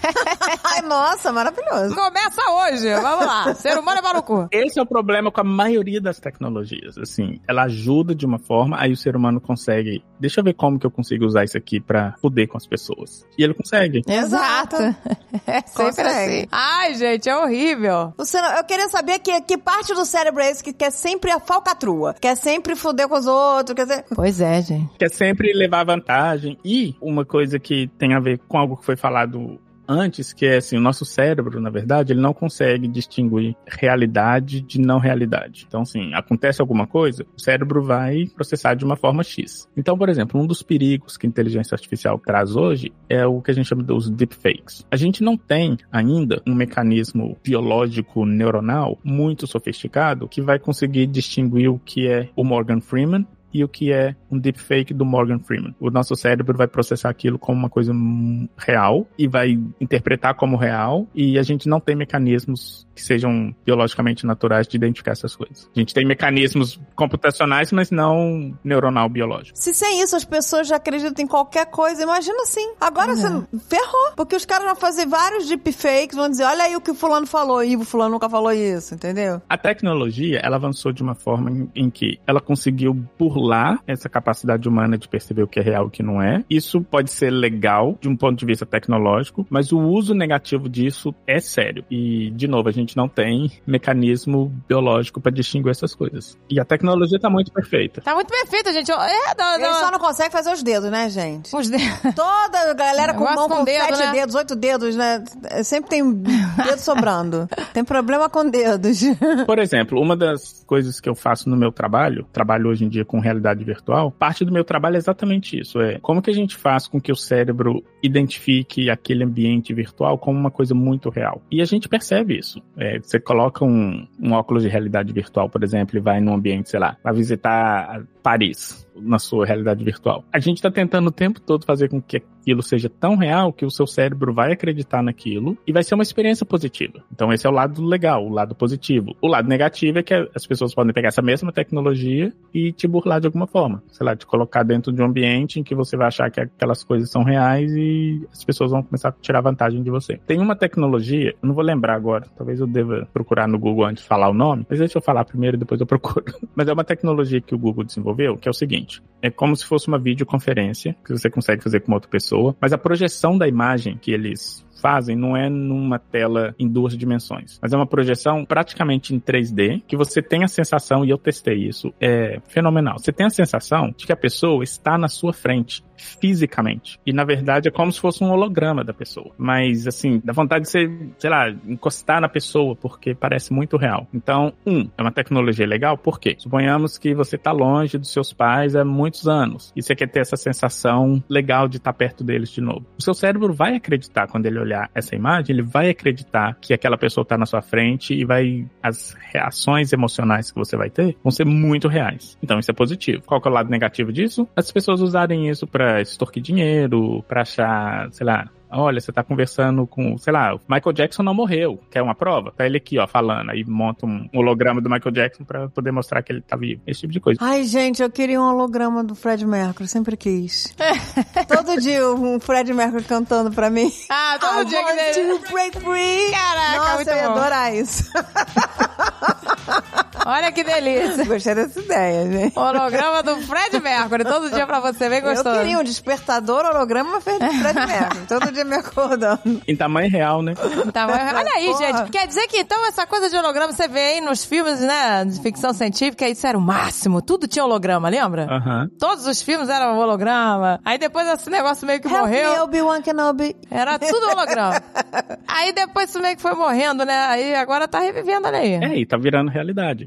Ai, nossa, maravilhoso. Começa hoje, vamos lá. Ser humano é maluco. Esse é o problema com a maioria das tecnologias, assim, ela ajuda de uma forma, aí o ser humano consegue, deixa eu ver como que eu consigo usar isso aqui pra foder com as pessoas. E ele consegue. Exato. É sempre Consegue. assim. Ai, gente, é horrível. O cérebro- eu queria saber que, que parte do cérebro é esse que quer sempre a falcatrua, quer sempre foder com os outros, quer dizer... Pois é, gente. Quer sempre levar vantagem. E uma coisa que tem a ver com algo que foi falado antes, que é assim, o nosso cérebro, na verdade, ele não consegue distinguir realidade de não realidade. Então, assim, acontece alguma coisa, o cérebro vai processar de uma forma X. Então, por exemplo, um dos perigos que a inteligência artificial traz hoje é o que a gente chama dos deepfakes. A gente não tem ainda um mecanismo biológico neuronal muito sofisticado que vai conseguir distinguir o que é o Morgan Freeman e o que é um deepfake do Morgan Freeman. O nosso cérebro vai processar aquilo como uma coisa real e vai interpretar como real, e a gente não tem mecanismos que sejam biologicamente naturais de identificar essas coisas. A gente tem mecanismos computacionais, mas não neuronal biológico. Se sem isso as pessoas já acreditam em qualquer coisa, imagina assim. Agora você ferrou, porque os caras vão fazer vários deepfakes, vão dizer, olha aí o que o fulano falou, e o fulano nunca falou isso, entendeu? A tecnologia, ela avançou de uma forma em, em que ela conseguiu burlar essa capacidade humana de perceber o que é real e o que não é. Isso pode ser legal de um ponto de vista tecnológico, mas o uso negativo disso é sério. E, de novo, a gente não tem mecanismo biológico para distinguir essas coisas. E a tecnologia tá muito perfeita. Tá muito perfeito, gente. É, não, Ele não. só não consegue fazer os dedos, né, gente? Os dedos. Toda a galera com Negócio mão com com dedo, sete né? dedos, oito dedos, né? Sempre tem dedo sobrando. Tem problema com dedos. Por exemplo, uma das coisas que eu faço no meu trabalho, trabalho hoje em dia com realidade virtual, parte do meu trabalho é exatamente isso. É como que a gente faz com que o cérebro identifique aquele ambiente virtual como uma coisa muito real. E a gente percebe isso. É, você coloca um, um óculos de realidade virtual, por exemplo, e vai num ambiente, sei lá, vai visitar Paris na sua realidade virtual. A gente está tentando o tempo todo fazer com que aquilo seja tão real que o seu cérebro vai acreditar naquilo e vai ser uma experiência positiva. Então esse é o lado legal, o lado positivo. O lado negativo é que as pessoas podem pegar essa mesma tecnologia e te burlar de alguma forma. Sei lá, te colocar dentro de um ambiente em que você vai achar que aquelas coisas são reais e as pessoas vão começar a tirar vantagem de você. Tem uma tecnologia, eu não vou lembrar agora, talvez eu deva procurar no Google antes de falar o nome, mas deixa eu falar primeiro e depois eu procuro. Mas é uma tecnologia que o Google desenvolveu, que é o seguinte: é como se fosse uma videoconferência que você consegue fazer com uma outra pessoa, mas a projeção da imagem que eles fazem não é numa tela em duas dimensões, mas é uma projeção praticamente em três D, que você tem a sensação, e eu testei isso, é fenomenal. Você tem a sensação de que a pessoa está na sua frente, fisicamente. E, na verdade, é como se fosse um holograma da pessoa. Mas, assim, dá vontade de você, sei lá, encostar na pessoa, porque parece muito real. Então, um, é uma tecnologia legal, por quê? Suponhamos que você está longe dos seus pais há muitos anos, e você quer ter essa sensação legal de estar perto deles de novo. O seu cérebro vai acreditar, quando ele olhar essa imagem, ele vai acreditar que aquela pessoa está na sua frente e vai, as reações emocionais que você vai ter vão ser muito reais. Então, isso é positivo. Qual que é o lado negativo disso? As pessoas usarem isso para extorquir dinheiro, pra achar, sei lá, olha, você tá conversando com, sei lá, o Michael Jackson não morreu, quer uma prova? Tá ele aqui, ó, falando, aí monta um holograma do Michael Jackson pra poder mostrar que ele tá vivo. Esse tipo de coisa. Ai, gente, eu queria um holograma do Fred Mercury, sempre quis. Todo dia um Fred Mercury cantando pra mim. Ah, todo I dia que want ele... to break free. Caraca, Nossa, muito eu ia bom. adorar isso. Olha que delícia. Gostei dessa ideia, gente. Holograma do Fred Mercury, todo dia pra você, bem gostoso. Eu queria um despertador holograma Fred Mercury, todo dia me acordando. Em tamanho real, né? Tá, mas olha aí, Porra. gente. Quer dizer que então essa coisa de holograma você vê aí nos filmes, né, de ficção científica, isso era o máximo. Tudo tinha holograma, lembra? Aham. Todos os filmes eram holograma. Aí depois esse negócio meio que Help me, morreu. Obi-Wan Kenobi. Era tudo holograma. Aí depois isso meio que foi morrendo, né? Aí agora tá revivendo, olha aí. É, e tá virando realidade.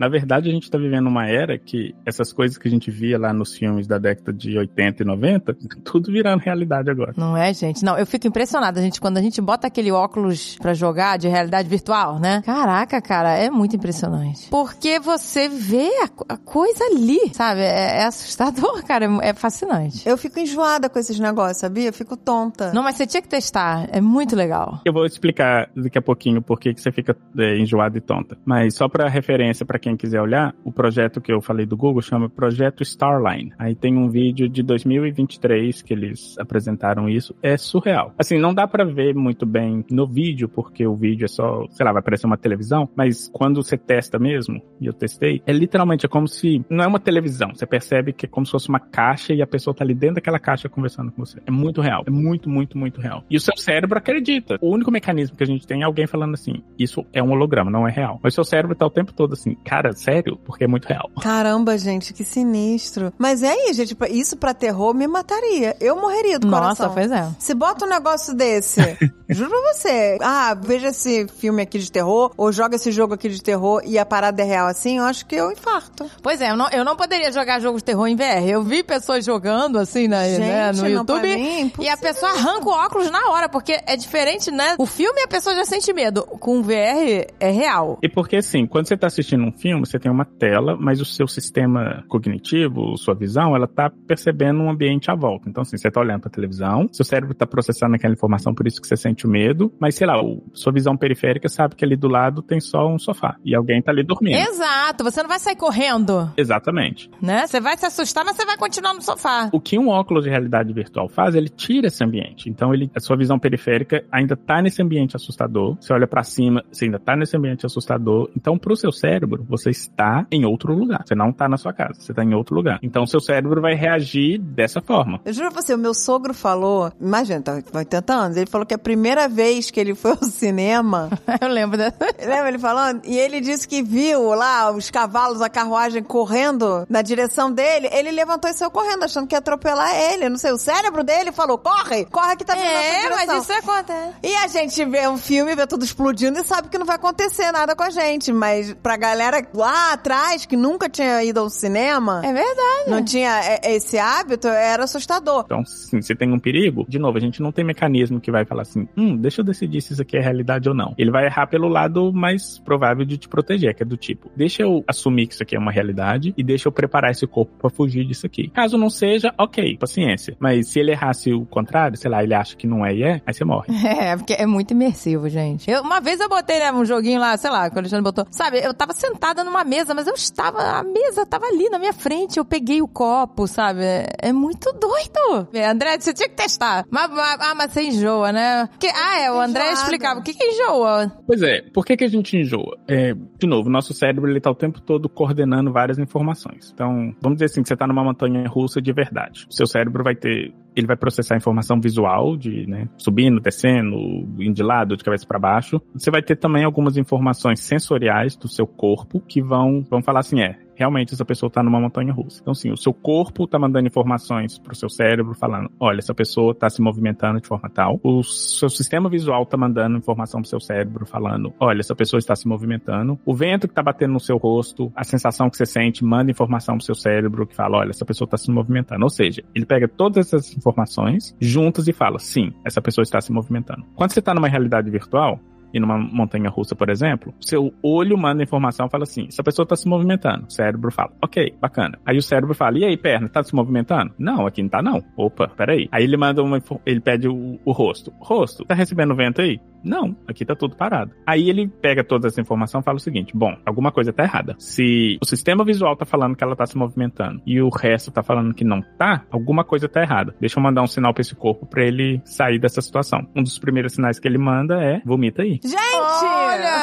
Na verdade, a gente tá vivendo uma era que essas coisas que a gente via lá nos filmes da década de oitenta e noventa, tudo virando realidade agora. Não é, gente? Não, eu fico impressionada, gente, quando a gente bota aquele óculos pra jogar de realidade virtual, né? Caraca, cara, é muito impressionante. Porque você vê a, a coisa ali, sabe? É, é assustador, cara, é, é fascinante. Eu fico enjoada com esses negócios, sabia? Eu fico tonta. Não, mas você tinha que testar, é muito legal. Eu vou explicar daqui a pouquinho por que que você fica é, enjoada e tonta. Mas só pra referência, pra quem quiser olhar, o projeto que eu falei do Google chama Projeto Starline. Aí tem um vídeo de dois mil e vinte e três que eles apresentaram isso. É surreal. Assim, não dá pra ver muito bem no vídeo, porque o vídeo é só, sei lá, vai parecer uma televisão, mas quando você testa mesmo, e eu testei, é literalmente é como se, não é uma televisão, você percebe que é como se fosse uma caixa e a pessoa tá ali dentro daquela caixa conversando com você. É muito real. É muito, muito, muito real. E o seu cérebro acredita. O único mecanismo que a gente tem é alguém falando assim, isso é um holograma, não é real. Mas o seu cérebro tá o tempo todo assim, cara, sério? Porque é muito real. Caramba, gente, que sinistro. Mas é aí, gente, isso pra terror me mataria. Eu morreria do coração. Nossa, pois é. Se bota um negócio desse, juro pra você, ah, veja esse filme aqui de terror, ou joga esse jogo aqui de terror e a parada é real assim, eu acho que eu infarto. Pois é, eu não, eu não poderia jogar jogos de terror em V R. Eu vi pessoas jogando assim, né, gente, né, no não, YouTube, pra mim, e a pessoa arranca o óculos na hora, porque é diferente, né? O filme a pessoa já sente medo. Com V R é real. E porque assim, quando você tá assistindo um filme, você tem uma tela, mas o seu sistema cognitivo, sua visão, ela tá percebendo um ambiente à volta. Então assim, você tá olhando pra televisão, seu cérebro tá processando aquela informação, por isso que você sente o medo, mas sei lá, o, sua visão periférica sabe que ali do lado tem só um sofá e alguém tá ali dormindo. Exato, você não vai sair correndo. Exatamente. Né? Você vai se assustar, mas você vai continuar no sofá. O que um óculos de realidade virtual faz, ele tira esse ambiente. Então ele, a sua visão periférica ainda tá nesse ambiente assustador. Você olha pra cima, você ainda tá nesse ambiente assustador. Então pro seu cérebro, você está em outro lugar. Você não tá na sua casa, você tá em outro lugar. Então o seu cérebro vai reagir dessa forma. Eu juro pra você, o meu sogro falou, imagina, tá com oitenta anos, ele falou que a primeira vez que ele foi ao cinema... Eu lembro dessa. Lembra ele falando? E ele disse que viu lá os cavalos, a carruagem correndo na direção dele, ele levantou e saiu correndo, achando que ia atropelar ele. Não sei, o cérebro dele falou, corre, corre que tá vindo na É, direção. mas isso acontece. E a gente vê um filme, vê tudo explodindo e sabe que não vai acontecer nada com a gente. Mas pra galera lá atrás, que nunca tinha ido ao cinema... É verdade. Não tinha esse hábito, era assustador. Então, sim, se tem um perigo, de novo, a gente não tem mecanismo que vai falar assim, hum, deixa eu decidir se isso aqui é realidade ou não. Ele vai errar pelo lado mais provável de te proteger, que é do tipo, deixa eu assumir que isso aqui é uma realidade e deixa eu preparar esse corpo pra fugir disso aqui. Caso não seja, ok, paciência. Mas se ele errasse o contrário, sei lá, ele acha que não é e é, aí você morre. É, porque é muito imersivo, gente. Eu, uma vez eu botei, né, um joguinho lá, sei lá, que o Alexandre botou. Sabe, eu tava sentada numa mesa, mas eu estava, a mesa tava ali na minha frente, eu peguei o copo, sabe? É, é muito doido. É, André, você tinha que testar. Mas, mas, ah, mas você enjoa, né? Que, ah, é, o André Enjoada. explicava. O que que enjoa? Pois é, por que que a gente enjoa? É, de novo, o nosso cérebro, ele tá o tempo todo coordenando várias informações. Então, vamos dizer assim, que você tá numa montanha russa de verdade. O seu cérebro vai ter, ele vai processar informação visual, de, né, subindo, descendo, indo de lado, de cabeça para baixo. Você vai ter também algumas informações sensoriais do seu corpo que vão, vão falar assim, é, realmente essa pessoa tá numa montanha russa. Então, sim, o seu corpo tá mandando informações pro seu cérebro, falando, olha, essa pessoa tá se movimentando de forma tal. O seu sistema visual tá mandando informação pro seu cérebro, falando, olha, essa pessoa está se movimentando. O vento que tá batendo no seu rosto, a sensação que você sente, manda informação pro seu cérebro, que fala, olha, essa pessoa tá se movimentando. Ou seja, ele pega todas essas informações juntas e fala, sim, essa pessoa está se movimentando. Quando você tá numa realidade virtual, e numa montanha russa, por exemplo, seu olho manda informação e fala assim, essa pessoa tá se movimentando. O cérebro fala, ok, bacana. Aí o cérebro fala, e aí, perna, tá se movimentando? Não, aqui não tá não. Opa, peraí. Aí ele manda uma, ele pede o, o rosto. Rosto, tá recebendo vento aí? Não, aqui tá tudo parado. Aí ele pega toda essa informação e fala o seguinte, bom, alguma coisa tá errada. Se o sistema visual tá falando que ela tá se movimentando e o resto tá falando que não tá, alguma coisa tá errada. Deixa eu mandar um sinal pra esse corpo pra ele sair dessa situação. Um dos primeiros sinais que ele manda é, vomita aí. Gente! Olha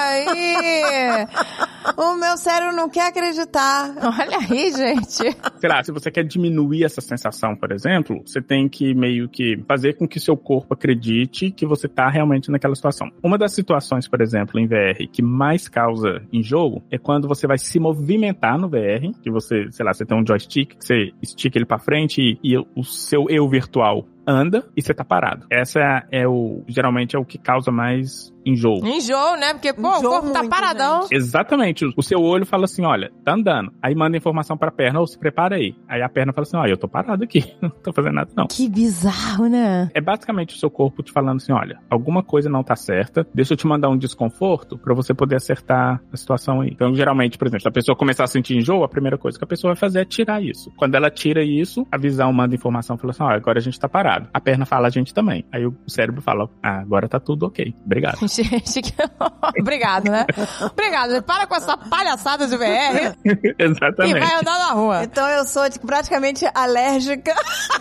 aí! O meu cérebro não quer acreditar. Olha aí, gente. Sei lá, se você quer diminuir essa sensação, por exemplo, você tem que meio que fazer com que seu corpo acredite que você tá realmente naquela situação. Uma das situações, por exemplo, em V R, que mais causa enjoo é quando você vai se movimentar no V R, que você, sei lá, você tem um joystick, que você estica ele pra frente e, e o seu eu virtual anda e você tá parado. Essa é, é o, geralmente é o que causa mais enjoo. Enjoo, né? Porque, pô, Enjoo o corpo tá muito, paradão. gente. Exatamente. O seu olho fala assim, olha, tá andando. Aí manda informação pra perna, ou se prepara aí. Aí a perna fala assim, ó, eu tô parado aqui. Não tô fazendo nada, não. Que bizarro, né? É basicamente o seu corpo te falando assim, olha, alguma coisa não tá certa, deixa eu te mandar um desconforto pra você poder acertar a situação aí. Então, geralmente, por exemplo, se a pessoa começar a sentir enjoo, a primeira coisa que a pessoa vai fazer é tirar isso. Quando ela tira isso, a visão manda informação, fala assim, ó, agora a gente tá parado. A perna fala a gente também. Aí o cérebro fala, ah, agora tá tudo ok. Obrigado. Gente, que... Obrigado, né? Obrigado. Para com essa palhaçada de V R Exatamente. e vai andar na rua. Então eu sou tipo, praticamente alérgica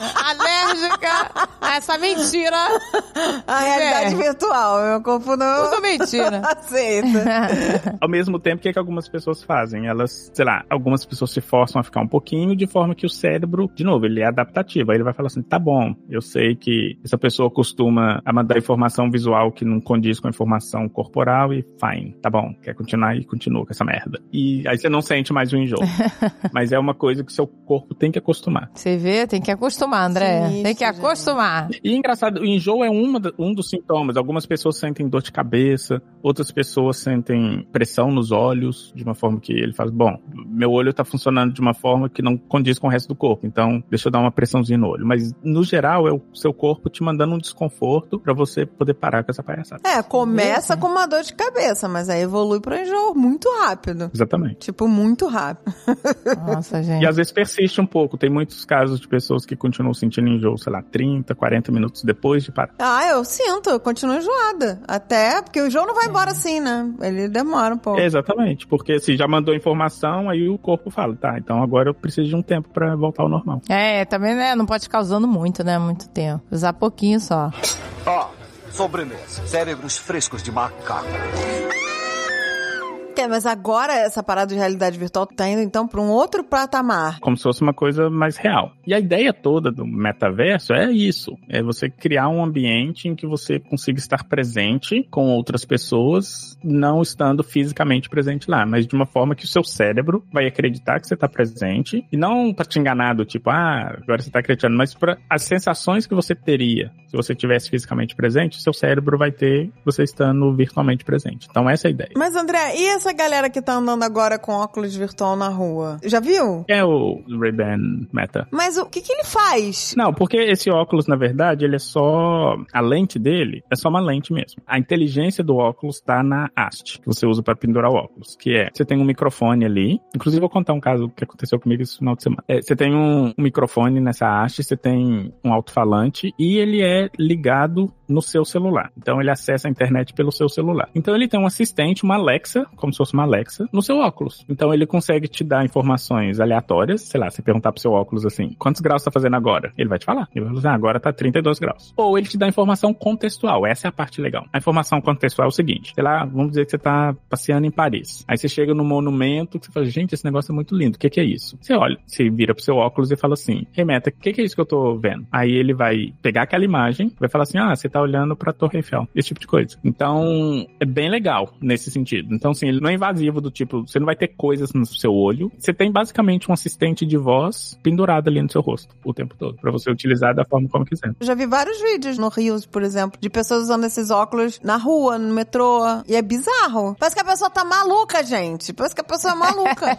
Alérgica a essa mentira. à realidade virtual. Meu corpo não Tudo mentira. aceita. Ao mesmo tempo, o que, é que algumas pessoas fazem? Elas, sei lá, algumas pessoas se forçam a ficar um pouquinho, de forma que o cérebro, de novo, ele é adaptativo. Aí ele vai falar assim, tá bom, eu sei que essa pessoa costuma a mandar informação visual que não condiz com a informação corporal e fine, tá bom, quer continuar e continua com essa merda. E aí você não sente mais o enjoo. Mas é uma coisa que seu corpo tem que acostumar. Você vê, tem que acostumar, André. Sim, tem que gente. acostumar. E engraçado, o enjoo é uma, da- um dos sintomas. Algumas pessoas sentem dor de cabeça, outras pessoas sentem pressão nos olhos, de uma forma que ele faz, bom, meu olho tá funcionando de uma forma que não condiz com o resto do corpo, então deixa eu dar uma pressãozinha no olho. Mas, no geral, é o seu corpo te mandando um desconforto pra você poder parar com essa palhaçada. É, começa com uma dor de cabeça, mas aí evolui pro enjoo muito rápido. Exatamente. Tipo, muito rápido. Nossa, gente. E às vezes persiste um pouco. Tem muitos casos de pessoas que continuam sentindo enjoo, sei lá, trinta, quarenta minutos depois de parar. Ah, eu sinto, eu continuo enjoada. Até, porque o enjoo não vai embora assim, né? Ele demora um pouco. Exatamente, porque se já mandou informação, aí o corpo fala, tá, então agora eu preciso de um tempo pra voltar ao normal. É, também, né? Não pode ficar usando muito, né? Muito tempo. Usar pouquinho só. Ó, sobremesa. Cérebros frescos de macaco. É, mas agora essa parada de realidade virtual tá indo então pra um outro patamar. Como se fosse uma coisa mais real. E a ideia toda do metaverso é isso. É você criar um ambiente em que você consiga estar presente com outras pessoas, não estando fisicamente presente lá, mas de uma forma que o seu cérebro vai acreditar que você tá presente, e não pra te enganar do tipo, ah, agora você tá acreditando, mas para as sensações que você teria se você tivesse fisicamente presente, o seu cérebro vai ter você estando virtualmente presente. Então essa é a ideia. Mas, André, e essa galera que tá andando agora com óculos virtual na rua? Já viu? É o Ray-Ban Meta. Mas o que que ele faz? Não, porque esse óculos, na verdade, ele é só... A lente dele é só uma lente mesmo. A inteligência do óculos tá na haste, que você usa pra pendurar o óculos. Que é, você tem um microfone ali. Inclusive, eu vou contar um caso que aconteceu comigo esse final de semana. É, você tem um, um microfone nessa haste, você tem um alto-falante e ele é ligado no seu celular. Então, ele acessa a internet pelo seu celular. Então, ele tem um assistente, uma Alexa, como se fosse uma Alexa, no seu óculos. Então, ele consegue te dar informações aleatórias. Sei lá, você perguntar pro seu óculos assim, quantos graus tá fazendo agora? Ele vai te falar. Ele vai falar, ah, agora tá trinta e dois graus. Ou ele te dá informação contextual. Essa é a parte legal. A informação contextual é o seguinte, sei lá, vamos dizer que você tá passeando em Paris. Aí você chega no monumento, que você fala, gente, esse negócio é muito lindo. O que que é isso? Você olha, você vira pro seu óculos e fala assim, hey, Meta, o que que é isso que eu tô vendo? Aí ele vai pegar aquela imagem, vai falar assim, ah, você tá olhando pra Torre Eiffel. Esse tipo de coisa. Então, é bem legal nesse sentido. Então, assim, ele não é invasivo do tipo, você não vai ter coisas no seu olho. Você tem basicamente um assistente de voz pendurado ali no seu rosto o tempo todo, pra você utilizar da forma como quiser. Eu já vi vários vídeos no Reels, por exemplo, de pessoas usando esses óculos na rua, no metrô. E é bizarro. Parece que a pessoa tá maluca, gente. Parece que a pessoa é maluca.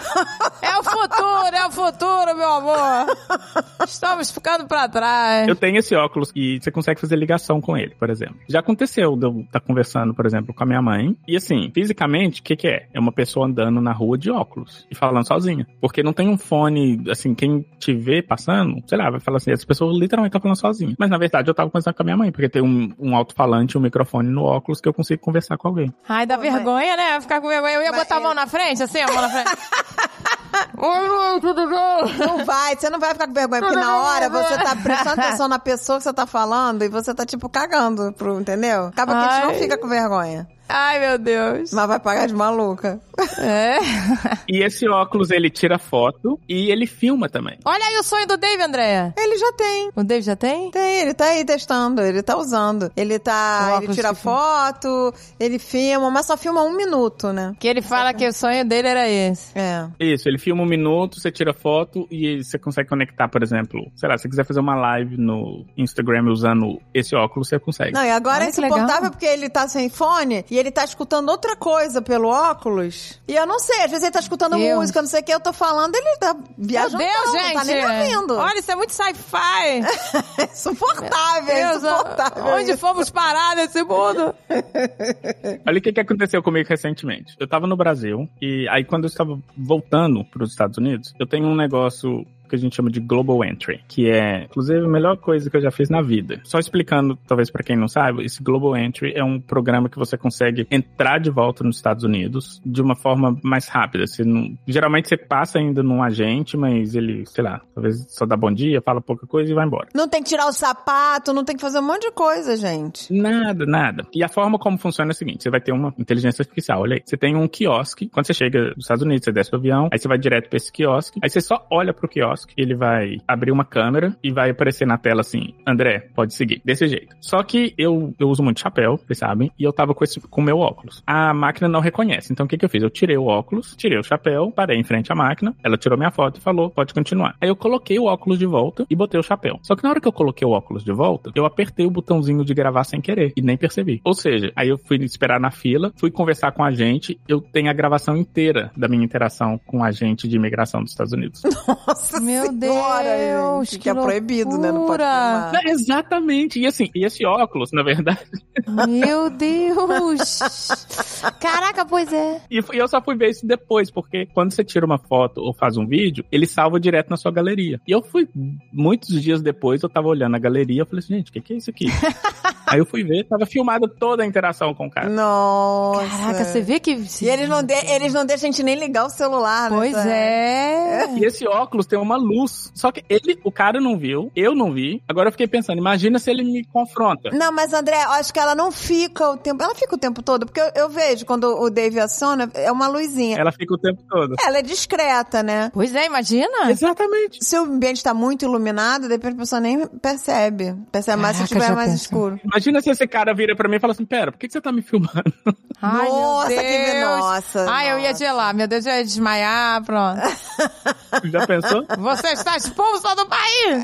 É o futuro, é o futuro, meu amor. Estamos ficando pra trás. Eu tenho esse óculos e você consegue fazer ligação com ele, por exemplo. Já aconteceu de eu estar conversando, por exemplo, com a minha mãe. E assim, fisicamente, o que que é? É uma pessoa andando na rua de óculos e falando sozinha. Porque não tem um fone, assim, quem te vê passando, sei lá, vai falar assim, essa pessoa literalmente tá falando sozinha. Mas na verdade eu tava conversando com a minha mãe, porque tem um, um alto-falante, um microfone no óculos que eu consigo conversar com alguém. Ai, dá Pô, vergonha, né? Ficar com vergonha. Eu ia Mas botar a mão eu- na frente, assim, a mão na frente. Oi, mãe, tudo bem? Não vai, você não vai ficar com vergonha, porque na hora você tá prestando atenção na pessoa que você tá falando e você tá, tipo, cagando pro, entendeu? Acaba que a gente não Ai. fica com vergonha. Ai, meu Deus. Mas vai pagar de maluca. É. E esse óculos, ele tira foto e ele filma também. Olha aí o sonho do Dave, Andréia. Ele já tem. O Dave já tem? Tem, ele tá aí testando, ele tá usando. Ele tá. Ele tira foto, ele filma, mas só filma um minuto, né? Que ele fala que o sonho dele era esse. É. Isso, ele filma um minuto, você tira foto e você consegue conectar, por exemplo, sei lá, se você quiser fazer uma live no Instagram usando esse óculos, você consegue. Não, e agora Olha é insuportável porque ele tá sem fone e ele tá escutando outra coisa pelo óculos. E eu não sei, às vezes ele tá escutando Deus. música, não sei o que, eu tô falando, ele tá viajando. Meu Deus, não, gente. não tá nem me ouvindo. Olha, isso é muito sci-fi. Insuportável, é Deus, insuportável. onde fomos parar nesse mundo? Olha o que, que aconteceu comigo recentemente. Eu tava no Brasil e aí quando eu estava voltando para os Estados Unidos, eu tenho um negócio que a gente chama de Global Entry, que é, inclusive, a melhor coisa que eu já fiz na vida. Só explicando, talvez pra quem não sabe, esse Global Entry é um programa que você consegue entrar de volta nos Estados Unidos de uma forma mais rápida. Você não, geralmente você passa ainda num agente, mas ele, sei lá, talvez só dá bom dia, fala pouca coisa e vai embora. Não tem que tirar o sapato, não tem que fazer um monte de coisa, gente. Nada, nada. E a forma como funciona é a seguinte, você vai ter uma inteligência artificial, olha aí. Você tem um quiosque, quando você chega nos Estados Unidos, você desce do avião, aí você vai direto pra esse quiosque, aí você só olha pro quiosque, ele vai abrir uma câmera e vai aparecer na tela assim, André, pode seguir, desse jeito. Só que eu, eu uso muito chapéu, vocês sabem, e eu tava com esse com o meu óculos. A máquina não reconhece, então o que que eu fiz? Eu tirei o óculos, tirei o chapéu, parei em frente à máquina, ela tirou minha foto e falou, pode continuar. Aí eu coloquei o óculos de volta e botei o chapéu. Só que na hora que eu coloquei o óculos de volta, eu apertei o botãozinho de gravar sem querer e nem percebi. Ou seja, aí eu fui esperar na fila, fui conversar com a agente, eu tenho a gravação inteira da minha interação com a agente de imigração dos Estados Unidos. Nossa Meu senhora, Deus, gente, que que é proibido, né? Não pode loucura. filmar. É, exatamente. E assim, e esse óculos, na verdade... Meu Deus. Caraca, pois é. E eu só fui ver isso depois, porque quando você tira uma foto ou faz um vídeo, ele salva direto na sua galeria. E eu fui, muitos dias depois, eu tava olhando a galeria, eu falei assim, gente, o que, que é isso aqui? Aí eu fui ver, tava filmada toda a interação com o cara. Nossa. Caraca, você vê que... E eles não, de, eles não deixam a gente nem ligar o celular, né? Pois é. E esse óculos tem uma luz. Só que ele, o cara não viu, eu não vi. Agora eu fiquei pensando, imagina se ele me confronta. Não, mas André, eu acho que ela não fica o tempo... Ela fica o tempo todo, porque eu, eu vejo quando o Dave aciona, é uma luzinha. Ela fica o tempo todo. Ela é discreta, né? Pois é, imagina. Exatamente. Se o ambiente tá muito iluminado, de repente a pessoa nem percebe. Percebe mais se Caraca, tiver já mais pensou? escuro. Imagina se esse cara vira pra mim e fala assim, pera, por que que você tá me filmando? Ai, Nossa, meu que Deus. vi- nossa, Ai, eu ia nossa. gelar. Meu Deus, eu ia desmaiar, pronto. Já pensou? Você está expulso do país!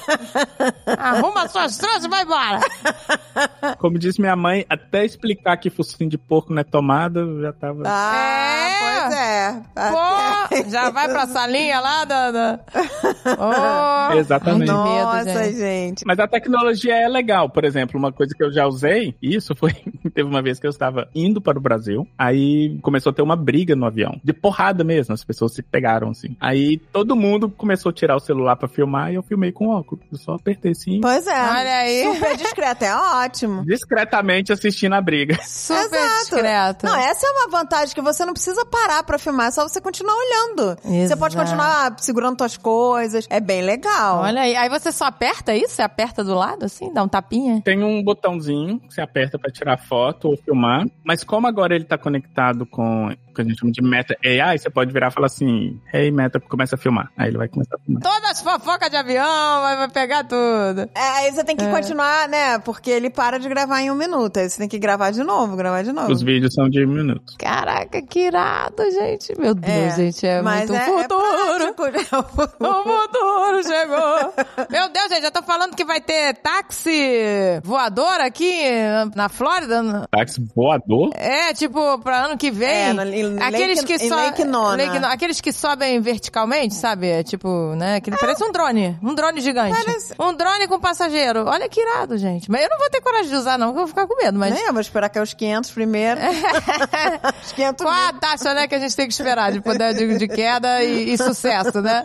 Arruma suas tranças e vai embora! Como disse minha mãe, até explicar que focinho de porco não é tomada, eu já tava... Ah, É. pois é. Pô, já vai pra salinha lá da... da... Oh. Exatamente. Ai, que medo, Nossa, gente. gente. Mas a tecnologia é legal. Por exemplo, uma coisa que eu já usei, isso foi... Teve uma vez que eu estava indo para o Brasil, aí começou a ter uma briga no avião. De porrada mesmo, as pessoas se pegaram, assim. Aí todo mundo começou a tirar o celular pra filmar e eu filmei com óculos. Eu só apertei assim, Pois é. Olha aí. Super discreto, é ótimo. discretamente assistindo a briga. Super Exato. discreto. Não, essa é uma vantagem que você não precisa parar pra filmar, é só você continuar olhando. Você pode Exato. continuar segurando suas coisas, é bem legal. Olha aí. Aí você só aperta isso? Você aperta do lado, assim? Dá um tapinha? Tem um botãozinho que você aperta pra tirar foto ou filmar, mas como agora ele tá conectado com o que a gente chama de Meta A I, você pode virar e falar assim, hey Meta, começa a filmar. Aí ele vai começar a filmar. Todas as fofocas de avião, vai, vai pegar tudo. É, aí você tem que continuar, né? Porque ele para de gravar em um minuto. Aí você tem que gravar de novo, gravar de novo. Os vídeos são de minutos. Caraca, que irado, gente. Meu Deus, gente, é mas muito é, futuro. É prático. O futuro chegou. Meu Deus, gente, eu tô falando que vai ter táxi voador aqui na Flórida. Táxi voador? É, tipo, pra ano que vem. É, no- em aqueles Lake- que em so- Lake Nona. Lake No- Aqueles que sobem verticalmente, sabe? É, tipo, né? Que parece um drone. Um drone gigante. Parece- Um drone com passageiro. Olha que irado, gente. Mas eu não vou ter coragem de usar, não, porque eu vou ficar com medo. Mas Nem, eu vou esperar que é os quinhentos primeiro. Os quinhentos qual a mil. taxa, né, que a gente tem que esperar de poder de, de queda e, e sucesso, né?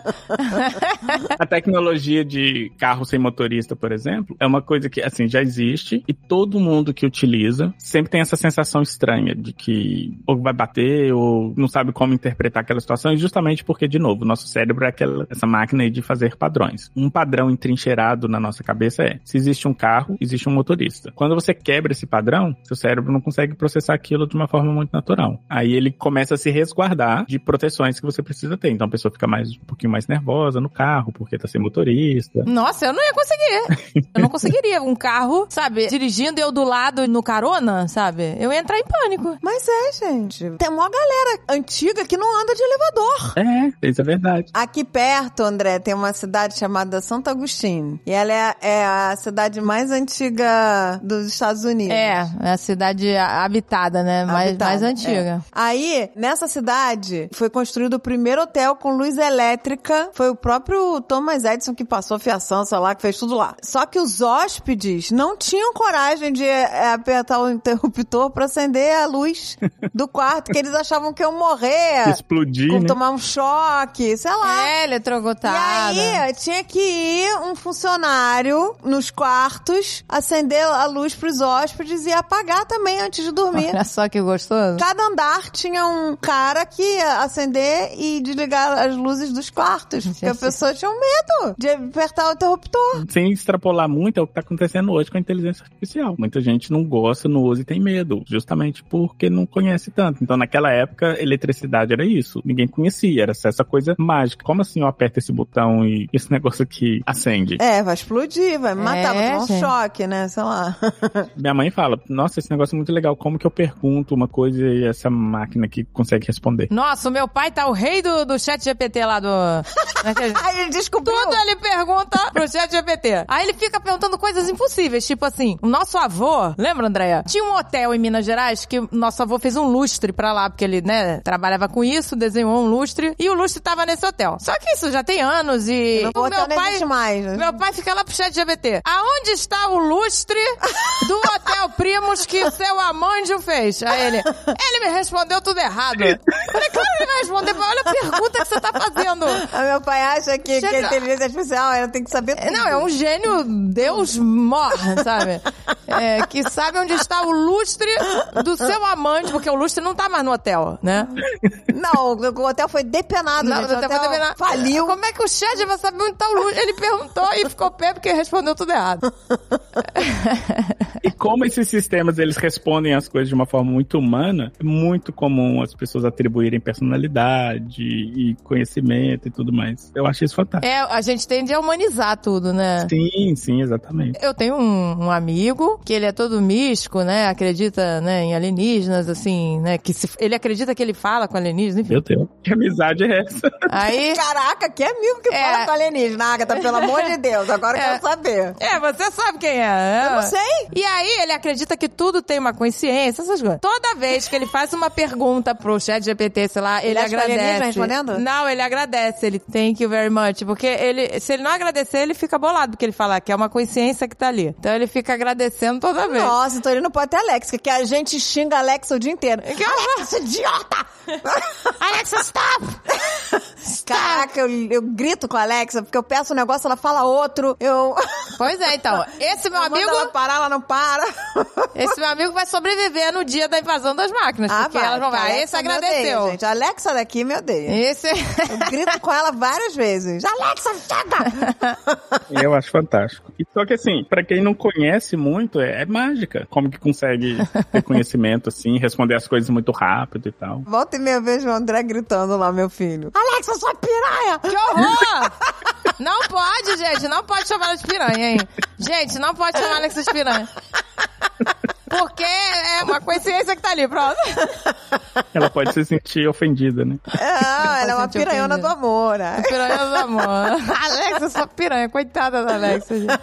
A tecnologia de carro sem motorista, por exemplo, é uma coisa que, assim, já existe e todo mundo que utiliza sempre tem essa sensação estranha de que ou vai bater ou não sabe como interpretar aquela situação, e justamente porque, de novo, o nosso cérebro é aquela, essa máquina aí de fazer padrões. Um padrão entrincheirado na nossa nossa cabeça é, se existe um carro, existe um motorista. Quando você quebra esse padrão, seu cérebro não consegue processar aquilo de uma forma muito natural. Aí ele começa a se resguardar de proteções que você precisa ter. Então a pessoa fica mais, um pouquinho mais nervosa no carro, porque tá sem motorista. Nossa, eu não ia conseguir. Eu não conseguiria um carro, sabe, dirigindo eu do lado no carona, sabe? Eu ia entrar em pânico. Mas é, gente. Tem uma galera antiga que não anda de elevador. É, isso é verdade. Aqui perto, André, tem uma cidade chamada Santo Agostinho. E ela é, é a cidade mais antiga dos Estados Unidos. É, é a cidade habitada, né? Mais, Habitada, mais antiga. é. Aí, nessa cidade, foi construído o primeiro hotel com luz elétrica. Foi o próprio Thomas Edison que passou a fiação, sei lá, que fez tudo lá. Só que os hóspedes não tinham coragem de é, apertar o interruptor pra acender a luz do quarto, que eles achavam que iam morrer. Explodir, com, né? tomar um choque, sei lá. É, eletrocutada. E aí, tinha que ir um funcionário nos quartos, acender a luz pros hóspedes e apagar também antes de dormir. Olha só que gostoso. Cada andar tinha um cara que ia acender e desligar as luzes dos quartos. Porque a pessoa tinha um medo de apertar o interruptor. Sem extrapolar muito, é o que tá acontecendo hoje com a inteligência artificial. Muita gente não gosta, não usa e tem medo, justamente porque não conhece tanto. Então, naquela época, eletricidade era isso. Ninguém conhecia, era essa coisa mágica. Como assim eu aperto esse botão e esse negócio aqui acende? É, vai explodir, vai me matar, É, vai tomar um gente. choque, né? Sei lá. Minha mãe fala, nossa, esse negócio é muito legal. Como que eu pergunto uma coisa e essa máquina aqui consegue responder? Nossa, o meu pai tá o rei do, do chat G P T lá do... Aí ele descobriu. Tudo ele pergunta pro chat G P T. Aí ele fica perguntando coisas impossíveis, tipo assim, o nosso avô, lembra, Andréia? Tinha um hotel em Minas Gerais que o nosso avô fez um lustre pra lá, porque ele, né, trabalhava com isso, desenhou um lustre, e o lustre tava nesse hotel. Só que isso já tem anos e... O o hotel meu não pai, existe mais, né? meu pai fica lá pro chat G P T. Aonde está o lustre do Hotel Primos que o seu Amandio fez? Aí ele, ele me respondeu tudo errado. Eu falei, claro que ele vai responder, mas olha a pergunta que você tá fazendo. Ah, meu pai acha que, que a Chega- inteligência artificial ela tem que saber tudo. Não, é um gênio, Deus morre, sabe? É, que sabe onde está o lustre do seu amante, porque o lustre não tá mais no hotel, né? Não, o, o hotel foi depenado, Não, gente. o hotel foi depenado. Faliu. Como é que o chat vai saber onde tá o lustre? Ele perguntou e ficou pé porque respondeu tudo errado. E como esses sistemas, eles respondem as coisas de uma forma muito humana, é muito comum as pessoas atribuírem personalidade e conhecimento e tudo mais. Eu acho isso fantástico. É, a gente tende a humanizar tudo, né? Sim, sim, exatamente. Eu tenho um, um amigo que ele é todo místico, né? Acredita, né, em alienígenas, assim, né? Que se, ele acredita que ele fala com alienígenas, enfim. Meu Deus, que amizade é essa? Aí... Caraca, que amigo que É. fala com alienígena, Agatha, pelo amor de Deus. Agora eu É. quero saber. É, você sabe quem é, né? Eu não sei. E aí, ele acredita que tudo tem uma consciência, essas coisas. Toda vez que ele faz uma pergunta pro chat G P T, sei lá, ele, Ele acha que é agradece. alienígena respondendo? Não, ele agradece. Ele thank you very much. Porque ele, se ele não agradecer, ele fica bolado, porque ele fala que é uma consciência que tá ali. Então ele fica agradecendo toda vez. Nossa, então ele não pode ter Alexa, que a gente xinga a Alexa o dia inteiro. Que horror! Alexa, idiota! Alexa, stop! Caraca, eu, eu grito com a Alexa, porque eu peço um negócio, ela fala outro. Eu... Pois é, então. Esse meu eu mando amigo... ela parar, ela não para. Esse meu amigo vai sobreviver no dia da invasão das máquinas. porque elas vão porque a falar, Alexa esse me agradeceu. odeia, gente. A Alexa daqui me odeia. Esse... Eu grito com ela várias vezes. Alexa, chega! Eu acho fantástico. E só que assim, pra quem não conhece muito, é, é mágica. Como que consegue ter conhecimento assim, responder as coisas muito rápido e tal. Volta e meia vez o André gritando lá, meu filho. Alexa, sua piranha! Que horror! Não pode, gente. Não pode chamar ela de piranha, hein? Gente, não pode chamar ela de piranha. Porque é uma consciência que tá ali, pronto. Ela pode se sentir ofendida, né? Ah, ela é uma sentir piranhona do ofendida. amor. né? Piranha do amor. Alexa, sua piranha. Coitada da Alexa, gente.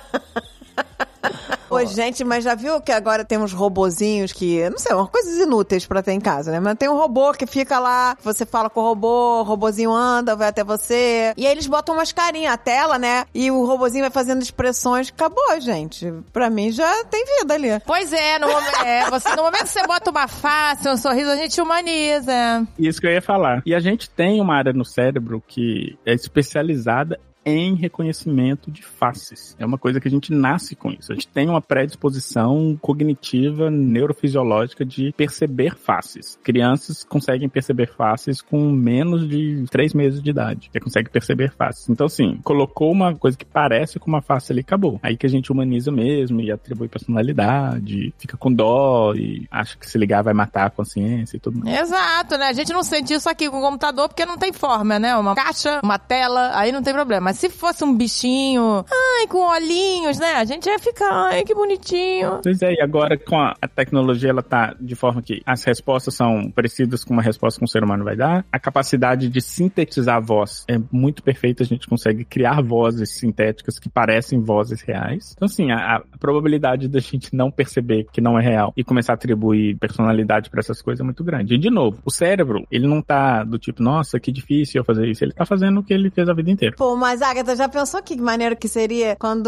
Ô, gente, mas já viu que agora tem uns robozinhos que, não sei, umas coisas inúteis pra ter em casa, né? Mas tem um robô que fica lá, você fala com o robô, o robozinho anda, vai até você. E aí eles botam umas carinhas, a tela, né? E o robozinho vai fazendo expressões. Acabou, gente. Pra mim já tem vida ali. Pois é, no momento, é você, no momento que você bota uma face, um sorriso, a gente humaniza. Isso que eu ia falar. E a gente tem uma área no cérebro que é especializada em reconhecimento de faces. É uma coisa que a gente nasce com isso. A gente tem uma predisposição cognitiva, neurofisiológica de perceber faces. Crianças conseguem perceber faces com menos de três meses de idade. Já consegue perceber faces. Então, assim, colocou uma coisa que parece com uma face ali, acabou. Aí que a gente humaniza mesmo e atribui personalidade, fica com dó e acha que se ligar vai matar a consciência e tudo mais. Exato, né? A gente não sente isso aqui com o computador porque não tem forma, né? Uma caixa, uma tela, aí não tem problema. Mas se fosse um bichinho, ai, com olhinhos, né? A gente ia ficar, ai, que bonitinho. Pois é, e agora com a, a tecnologia, ela tá de forma que as respostas são parecidas com uma resposta que um ser humano vai dar. A capacidade de sintetizar a voz é muito perfeita. A gente consegue criar vozes sintéticas que parecem vozes reais. Então, assim, a, a probabilidade da gente não perceber que não é real e começar a atribuir personalidade pra essas coisas é muito grande. E, de novo, o cérebro, ele não tá do tipo, nossa, que difícil eu fazer isso. Ele tá fazendo o que ele fez a vida inteira. Pô, mas, Agatha, já pensou que maneiro que seria quando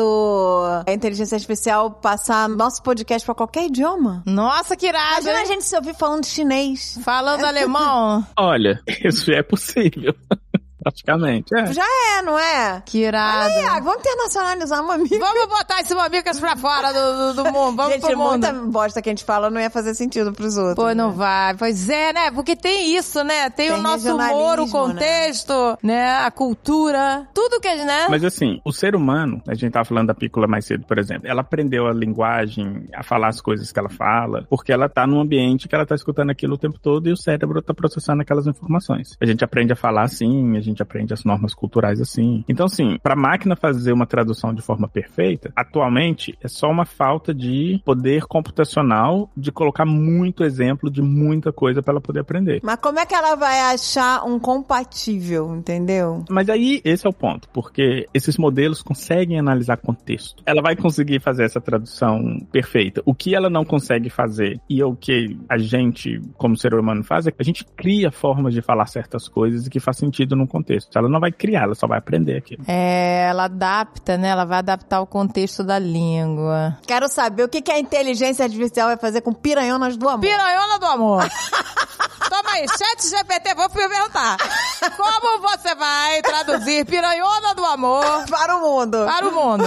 a inteligência artificial passar nosso podcast pra qualquer idioma? Nossa, que irado! Imagina hein? a gente se ouvir falando chinês. Falando alemão. Olha, isso já é possível. Praticamente, é. Já é, não é? Que irado. Aí, Agatha, vamos internacionalizar o Mamicas. Vamos botar esse Mamicas pra fora do, do, do mundo. Vamos Gente, pro mundo. muita bosta que a gente fala não ia fazer sentido pros outros. Pô, não né? vai. Pois é, né? Porque tem isso, né? Tem, Tem o nosso humor, o regionalismo, contexto, né? né? A cultura. Tudo que, né? Mas assim, o ser humano, a gente tava falando da Pícola mais cedo, por exemplo, ela aprendeu a linguagem, a falar as coisas que ela fala, porque ela tá num ambiente que ela tá escutando aquilo o tempo todo e o cérebro tá processando aquelas informações. A gente aprende a falar assim, a gente aprende as normas culturais assim. Então, assim, pra máquina fazer uma tradução de forma perfeita, atualmente é só uma falta de poder computacional de colocar muito exemplo de muita coisa pra ela poder aprender. Mas como é que ela vai achar um compatível, entendeu? Mas aí, esse é o ponto, porque esses modelos conseguem analisar contexto. Ela vai conseguir fazer essa tradução perfeita. O que ela não consegue fazer, e é o que a gente, como ser humano, faz, é que a gente cria formas de falar certas coisas e que faz sentido no contexto. Ela não vai criar, ela só vai aprender aquilo. É, ela adapta, né? Ela vai adaptar o contexto da língua. Quero saber o que, que a inteligência artificial vai fazer com piranhonas do amor. Piranhona do amor. Toma aí, chat G P T, vou perguntar. Como você vai traduzir piranhona do amor para o mundo? Para o mundo.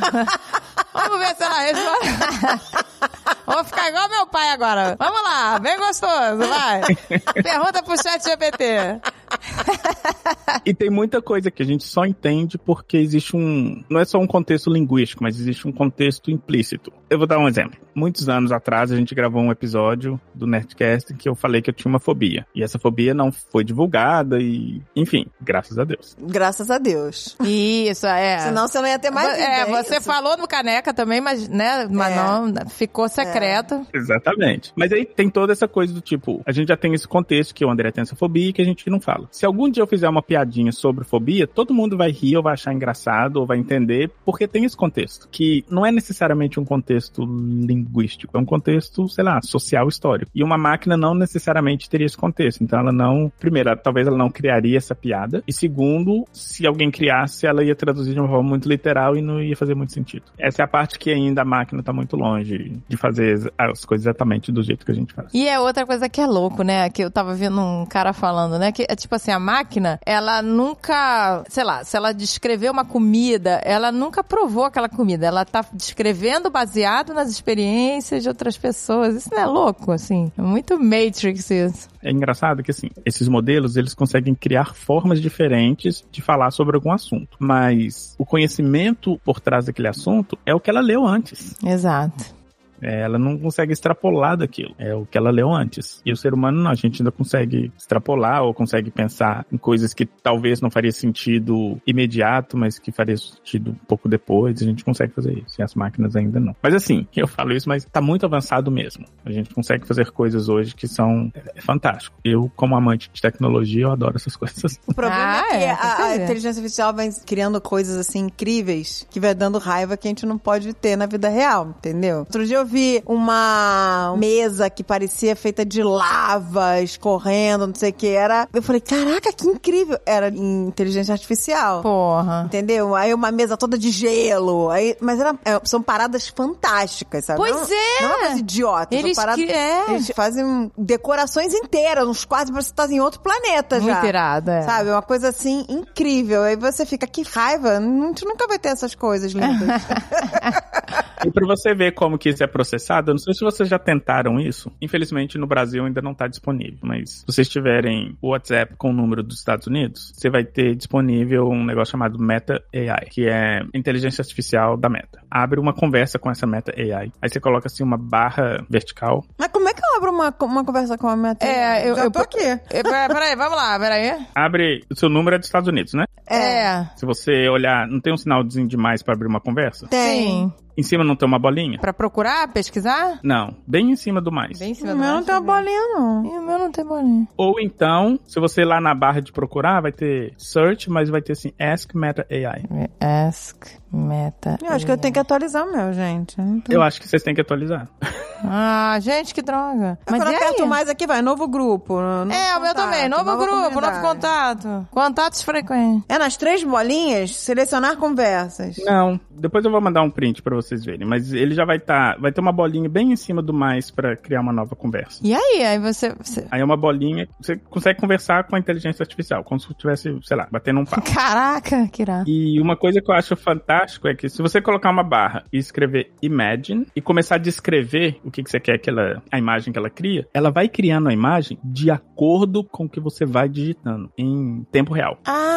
Vamos ver se ela responde. Vou ficar igual meu pai agora. Vamos lá, bem gostoso, vai. Pergunta pro chat G P T. E tem muita coisa que a gente só entende porque existe um... Não é só um contexto linguístico, mas existe um contexto implícito. Eu vou dar um exemplo. Muitos anos atrás, a gente gravou um episódio do Nerdcast em que eu falei que eu tinha uma fobia. E essa fobia não foi divulgada e... Enfim, graças a Deus. Graças a Deus. Isso, é. Senão você não ia ter mais vida. É, é você isso? falou no Caneca também, mas, né, mas É. não, ficou secreto. Exatamente. Mas aí tem toda essa coisa do tipo, a gente já tem esse contexto que o André tem essa fobia e que a gente não fala. Se algum dia eu fizer uma piadinha sobre fobia, todo mundo vai rir ou vai achar engraçado ou vai entender, porque tem esse contexto, que não é necessariamente um contexto linguístico, é um contexto, sei lá, social histórico. E uma máquina não necessariamente teria esse contexto. Então ela não, primeiro, talvez ela não criaria essa piada, e segundo, se alguém criasse, ela ia traduzir de uma forma muito literal e não ia fazer muito sentido. Essa é a parte que ainda a máquina tá muito longe de fazer as coisas exatamente do jeito que a gente faz. E é outra coisa que é louco, né? Que eu tava vendo um cara falando, né? Que é tipo assim, a máquina, ela nunca, sei lá, se ela descrever uma comida, ela nunca provou aquela comida. Ela tá descrevendo baseado nas experiências de outras pessoas. Isso não é louco, assim? É muito Matrix isso. É engraçado que, assim, esses modelos, eles conseguem criar formas diferentes de falar sobre algum assunto. Mas o conhecimento por trás daquele assunto é o que ela leu antes. Exato. É, ela não consegue extrapolar daquilo. É o que ela leu antes. E o ser humano, não. A gente ainda consegue extrapolar ou consegue pensar em coisas que talvez não faria sentido imediato, mas que faria sentido um pouco depois. A gente consegue fazer isso. E as máquinas ainda não. Mas assim, eu falo isso, mas tá muito avançado mesmo. A gente consegue fazer coisas hoje que são é, fantástico. Eu, como amante de tecnologia, eu adoro essas coisas. O problema Ah, é que é, a, a pode ser. inteligência artificial vai criando coisas assim incríveis que vai dando raiva que a gente não pode ter na vida real, entendeu? Outro dia eu vi uma mesa que parecia feita de lava, escorrendo, não sei o que era. Eu falei, caraca, que incrível. Era inteligência artificial. Porra. Entendeu? Aí uma mesa toda de gelo. Aí, mas era, é, são paradas fantásticas, sabe? Pois não, é. Não é uma coisa idiota. Eles são paradas, que- é. eles fazem decorações inteiras, uns quadros pra você estar em outro planeta já. Muito irado, é. Sabe? Uma coisa assim incrível. Aí você fica, que raiva. A gente nunca vai ter essas coisas lindas. E pra você ver como que isso é processado, eu não sei se vocês já tentaram isso. Infelizmente, no Brasil ainda não tá disponível. Mas se vocês tiverem o WhatsApp com o número dos Estados Unidos, você vai ter disponível um negócio chamado Meta A I, que é inteligência artificial da Meta. Abre uma conversa com essa Meta A I. Aí você coloca assim uma barra vertical. Mas como é que eu abro uma, uma conversa com a Meta? É, eu- Já eu- tô aqui. É, pera- Peraí, vamos lá, peraí. Abre, o seu número é dos Estados Unidos, né? É. Se você olhar, não tem um sinalzinho demais pra abrir uma conversa? Tem. Sim. Em cima não tem uma bolinha? Pra procurar, pesquisar? Não, bem em cima do mais. Bem em cima O do meu não macho, tem uma né? bolinha, não. Ih, o meu não tem bolinha. Ou então, se você ir lá na barra de procurar, vai ter search, mas vai ter assim, Ask Meta A I. Ask Meta. Eu acho que eu tenho que atualizar o meu, gente. Eu não tô- Eu acho que vocês têm que atualizar. Ah, gente, que droga. Mas Mas quando e eu aperto aí? mais aqui, vai, novo grupo. Novo É, o meu contato, também. Novo nova grupo, novo comunidade. contato. Contatos frequentes. É nas três bolinhas, selecionar conversas. Não, depois eu vou mandar um print pra vocês verem, mas ele já vai estar, vai ter uma bolinha bem em cima do mais pra criar uma nova conversa. E aí? Aí você... você... Aí é uma bolinha, você consegue conversar com a inteligência artificial, como se estivesse, sei lá, batendo um papo. Caraca, que irado. E uma coisa que eu acho fantástico é que se você colocar uma barra e escrever Imagine e começar a descrever o que, que você quer que ela, a imagem que ela cria, ela vai criando a imagem de acordo com o que você vai digitando em tempo real.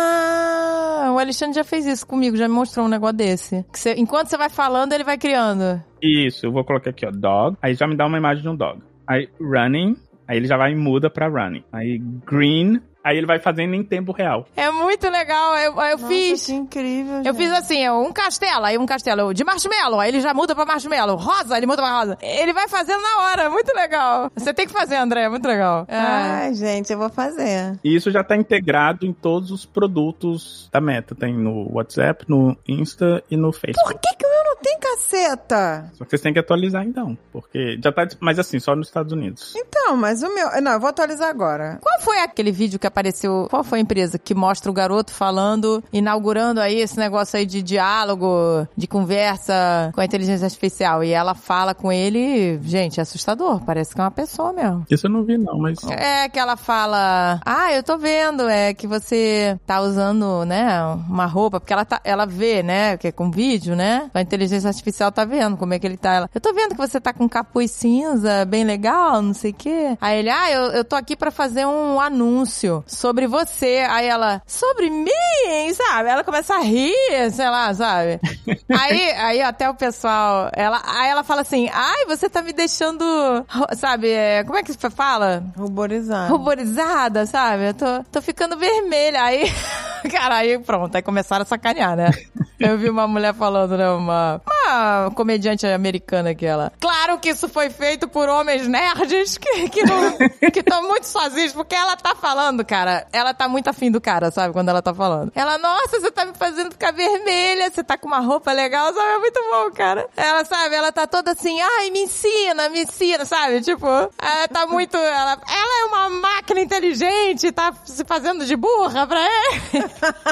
Ah, o Alexandre já fez isso comigo, já me mostrou um negócio desse. Que você- enquanto você vai falando, ele vai criando. Isso, eu vou colocar aqui, ó, dog, aí já me dá uma imagem de um dog. Aí running, aí ele já vai e muda pra running. Aí green, aí ele vai fazendo em tempo real. É muito legal, eu, eu Nossa, fiz... que incrível, Eu gente. fiz assim, ó, um castelo, aí um castelo de marshmallow, aí ele já muda pra marshmallow. Rosa, ele muda pra rosa. Ele vai fazendo na hora, muito legal. Você tem que fazer, André, muito legal. É. Ai, gente, eu vou fazer. E isso já está integrado em todos os produtos da Meta. Tem no WhatsApp, no Insta e no Facebook. Por que, que o meu não tem caceta? Só que vocês têm que atualizar então, porque já tá, mas assim, só nos Estados Unidos. Então, mas o meu... Não, eu vou atualizar agora. Qual foi aquele vídeo que apareceu? Qual foi a empresa que mostra o garoto falando, inaugurando aí esse negócio aí de diálogo, de conversa com a inteligência artificial? E ela fala com ele, gente, é assustador. Parece que é uma pessoa mesmo. Isso eu não vi não, mas... É que ela fala, ah, eu tô vendo, é que você tá usando, né, uma roupa, porque ela tá, ela vê, né, que é com vídeo, né, a inteligência artificial tá vendo como é que ele tá. Ela, eu tô vendo que você tá com um capuz cinza, bem legal, não sei o quê. Aí ele, ah, eu, eu tô aqui pra fazer um anúncio sobre você. Aí ela, sobre mim, sabe? Ela começa a rir, sei lá, sabe? aí, aí até o pessoal, ela, aí ela fala assim, ai, você tá me deixando, sabe, é, como é que você fala? Ruborizado. Ruborizada, sabe? Eu tô, tô ficando vermelha. Aí, cara, aí pronto, aí começaram a sacanear, né? Eu vi uma mulher falando, né, uma, uma comediante americana que ela... Claro que isso foi feito por homens nerds que que não, que estão muito sozinhos, porque ela tá falando, cara, ela tá muito afim do cara, sabe? Quando ela tá falando. Ela, nossa, você tá me fazendo ficar vermelha, você tá com uma roupa legal, sabe? É muito bom, cara. Ela, sabe, ela tá toda assim, ai, me ensina, me ensina, sabe? Tipo, ela tá muito... Ela, ela é uma máquina inteligente, tá se fazendo de burra pra ele.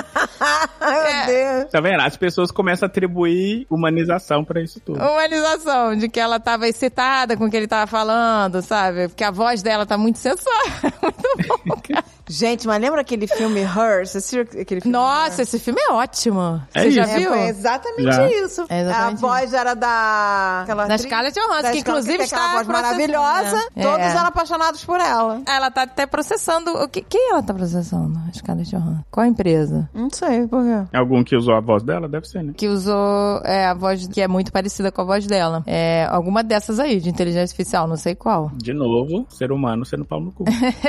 Ai, meu É. Deus. Tá vendo? As pessoas começam a atribuir humanização pra isso tudo. Humanização, de que ela tava excitada com o que ele tava falando, sabe? Porque a voz dela tá muito sensual. Muito bom, cara. Gente, mas lembra aquele filme Her? Você assistiu aquele filme Nossa, Her? esse filme é ótimo. É Você já isso. É, viu? foi exatamente Já. isso. É exatamente a voz era da... aquela Da atriz- Scarlett Johansson, da que Scarlett, inclusive tem aquela está voz maravilhosa. processando, né? Todos É. eram apaixonados por ela. Ela tá até processando... O que, quem ela tá processando? A Scarlett Johansson. Qual a empresa? Não sei, por quê? Algum que usou a voz dela? Deve ser, né? Que usou é, a voz que é muito parecida com a voz dela. É alguma dessas aí, de inteligência artificial, não sei qual. De novo, ser humano sendo pau no cu.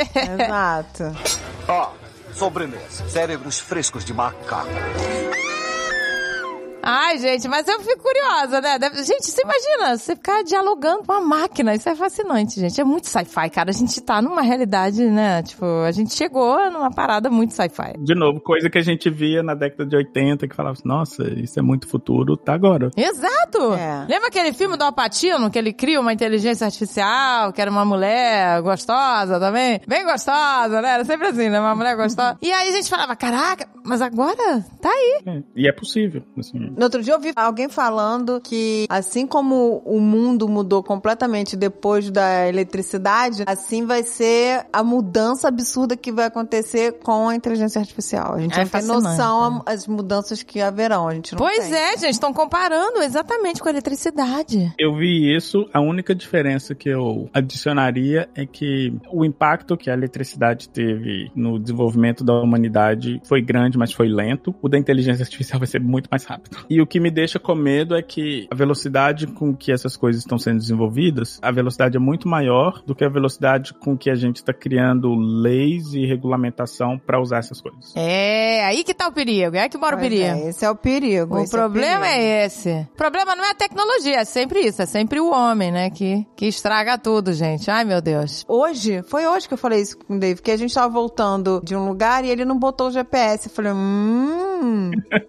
Exato. Ó, sobremesa. Cérebros frescos de macaco. Ai, gente, mas eu fico curiosa, né? Deve... Gente, você imagina, você ficar dialogando com uma máquina, isso é fascinante, gente. É muito sci-fi, cara. A gente tá numa realidade, né? Tipo, a gente chegou numa parada muito sci-fi. De novo, coisa que a gente via na década de oitenta, que falava assim, nossa, isso é muito futuro, tá agora. Exato! É. Lembra aquele filme do Al Pacino, que ele cria uma inteligência artificial, que era uma mulher gostosa também? Bem gostosa, né? Era sempre assim, né? Uma mulher gostosa. E aí a gente falava, caraca, mas agora tá aí. É, e é possível, assim. No outro dia eu vi alguém falando que assim como o mundo mudou completamente depois da eletricidade, assim vai ser a mudança absurda que vai acontecer com a inteligência artificial. A gente É não tem fascinante, noção as mudanças que haverão. A gente não Pois tem. é, gente, estão comparando exatamente com a eletricidade. Eu vi isso, a única diferença que eu adicionaria é que o impacto que a eletricidade teve no desenvolvimento da humanidade foi grande, mas foi lento. O da inteligência artificial vai ser muito mais rápido. E o que me deixa com medo é que a velocidade com que essas coisas estão sendo desenvolvidas, a velocidade é muito maior do que a velocidade com que a gente está criando leis e regulamentação para usar essas coisas. É, aí que tá o perigo, é aí que mora o Pois perigo. é, esse é o perigo. O esse problema é, o perigo. é esse. O problema não é a tecnologia, é sempre isso, é sempre o homem, né, que, que estraga tudo, gente. Ai, meu Deus. Hoje, foi hoje que eu falei isso com o Dave, que a gente tava voltando de um lugar e ele não botou o G P S. Eu falei, hum...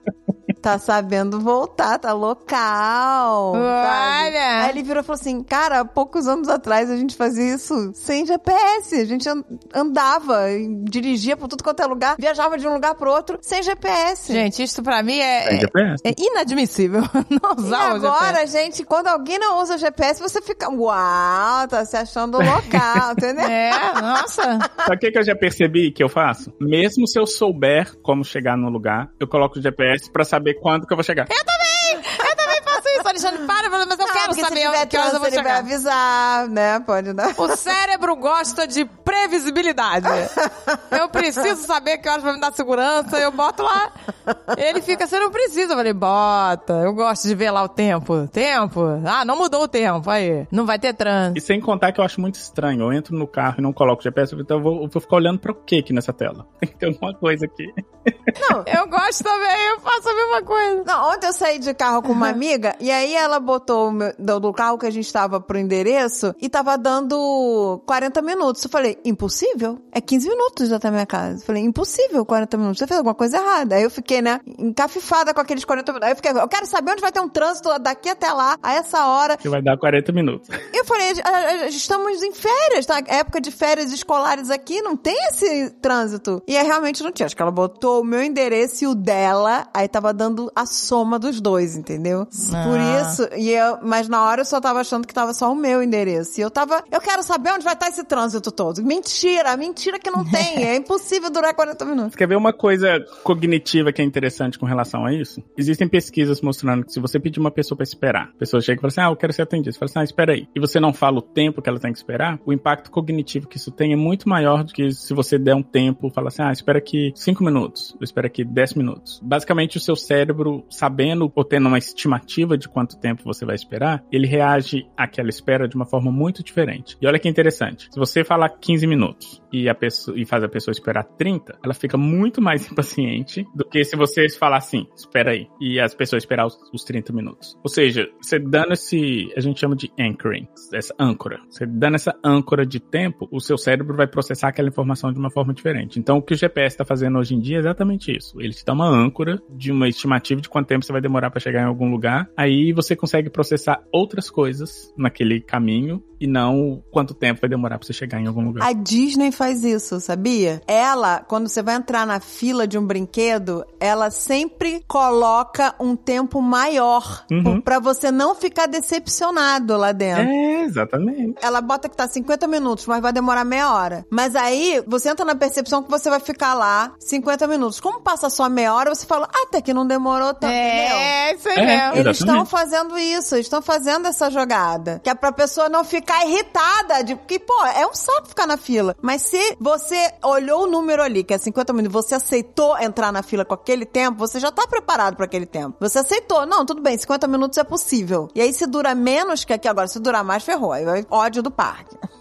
Tá sabendo voltar, tá local. Olha! Sabe? Aí ele virou e falou assim, cara, há poucos anos atrás a gente fazia isso sem G P S. A gente andava, dirigia por tudo quanto é lugar, viajava de um lugar pro outro sem G P S. Gente, isso pra mim é, Tem G P S? é inadmissível não E usar o G P S. agora, gente, quando alguém não usa o G P S, você fica, uau, tá se achando local, entendeu? É, nossa. Sabe o que, que eu já percebi que eu faço? Mesmo se eu souber como chegar no lugar, eu coloco o G P S pra saber quando que eu vou chegar. Eu também! Eu também faço isso, Alexandre. Para, mas eu Não, quero porque saber se tiver que horas eu vou trânsito, ele vai chegar. avisar, né? Pode dar. O cérebro gosta de previsibilidade. Eu preciso saber que horas vai me dar segurança, eu boto lá. Ele fica, você não precisa. Eu falei, bota. Eu gosto de ver lá o tempo. Tempo? Ah, não mudou o tempo. Aí, não vai ter trânsito. E sem contar que eu acho muito estranho. Eu entro no carro e não coloco o G P S, então eu vou, eu vou ficar olhando pra o que aqui nessa tela? Tem que ter alguma coisa aqui. Não, Eu gosto também, eu faço a mesma coisa. Não, ontem eu saí de carro com uma amiga e aí ela botou o meu, do, do carro que a gente tava pro endereço e tava dando quarenta minutos. Eu falei, impossível? É quinze minutos até a minha casa. Eu falei, impossível quarenta minutos. Você fez alguma coisa errada. Aí eu fiquei, né, encafifada com aqueles quarenta minutos. Aí eu fiquei, eu quero saber onde vai ter um trânsito daqui até lá, a essa hora. Que vai dar quarenta minutos. Eu falei, a- a- estamos em férias, tá? Época de férias escolares aqui, não tem esse trânsito. E aí realmente não tinha. Acho que ela botou o meu endereço e o dela, aí tava dando a soma dos dois, entendeu? Ah. Por isso, e eu, mas na hora eu só tava achando que tava só o meu endereço. E eu tava, eu quero saber onde vai estar esse trânsito todo. Mentira, mentira que não tem. É impossível durar quarenta minutos. Você quer ver uma coisa cognitiva que é interessante com relação a isso? Existem pesquisas mostrando que se você pedir uma pessoa pra esperar, a pessoa chega e fala assim, ah, eu quero ser atendido. Você fala assim, ah, espera aí. E você não fala o tempo que ela tem que esperar, o impacto cognitivo que isso tem é muito maior do que se você der um tempo, fala assim, ah, espera aqui cinco minutos, ou espera aqui dez minutos. Basicamente, o seu cérebro, sabendo ou tendo uma estimativa de quanto tempo você vai esperar, ele reage àquela espera de uma forma muito diferente. E olha que interessante. Se você falar quinze minutos e, a pessoa, e faz a pessoa esperar trinta, ela fica muito mais impaciente do que se você falar assim, espera aí, e as pessoas esperar os, os trinta minutos. Ou seja, você dando esse, a gente chama de anchoring, essa âncora. Você dando essa âncora de tempo, o seu cérebro vai processar aquela informação de uma forma diferente. Então, o que o G P S está fazendo hoje em dia é exatamente isso. Ele te dá uma âncora de uma estimativa de quanto tempo você vai demorar para chegar em algum lugar. Aí você consegue processar outras coisas naquele caminho e não quanto tempo vai demorar para você chegar em algum lugar. A Disney faz isso, sabia? Ela, quando você vai entrar na fila de um brinquedo, ela sempre coloca um tempo maior Uhum. pra você não ficar decepcionado lá dentro. É, exatamente. Ela bota que tá cinquenta minutos, mas vai demorar meia hora. Mas aí, você entra na percepção que você vai ficar lá cinquenta minutos. Como passa só meia hora, você fala, ah, até que não demorou tanto, entendeu? É, isso aí É. mesmo. Eles estão Exatamente. fazendo isso, eles estão fazendo essa jogada. Que é pra pessoa não ficar irritada, de, porque, pô, é um saco ficar na fila. Mas se você olhou o número ali, que é cinquenta minutos, você aceitou entrar na fila com aquele tempo, você já tá preparado pra aquele tempo. Você aceitou, não, tudo bem, cinquenta minutos é possível. E aí se dura menos que aqui agora, se durar mais, ferrou. Aí vai ódio do parque.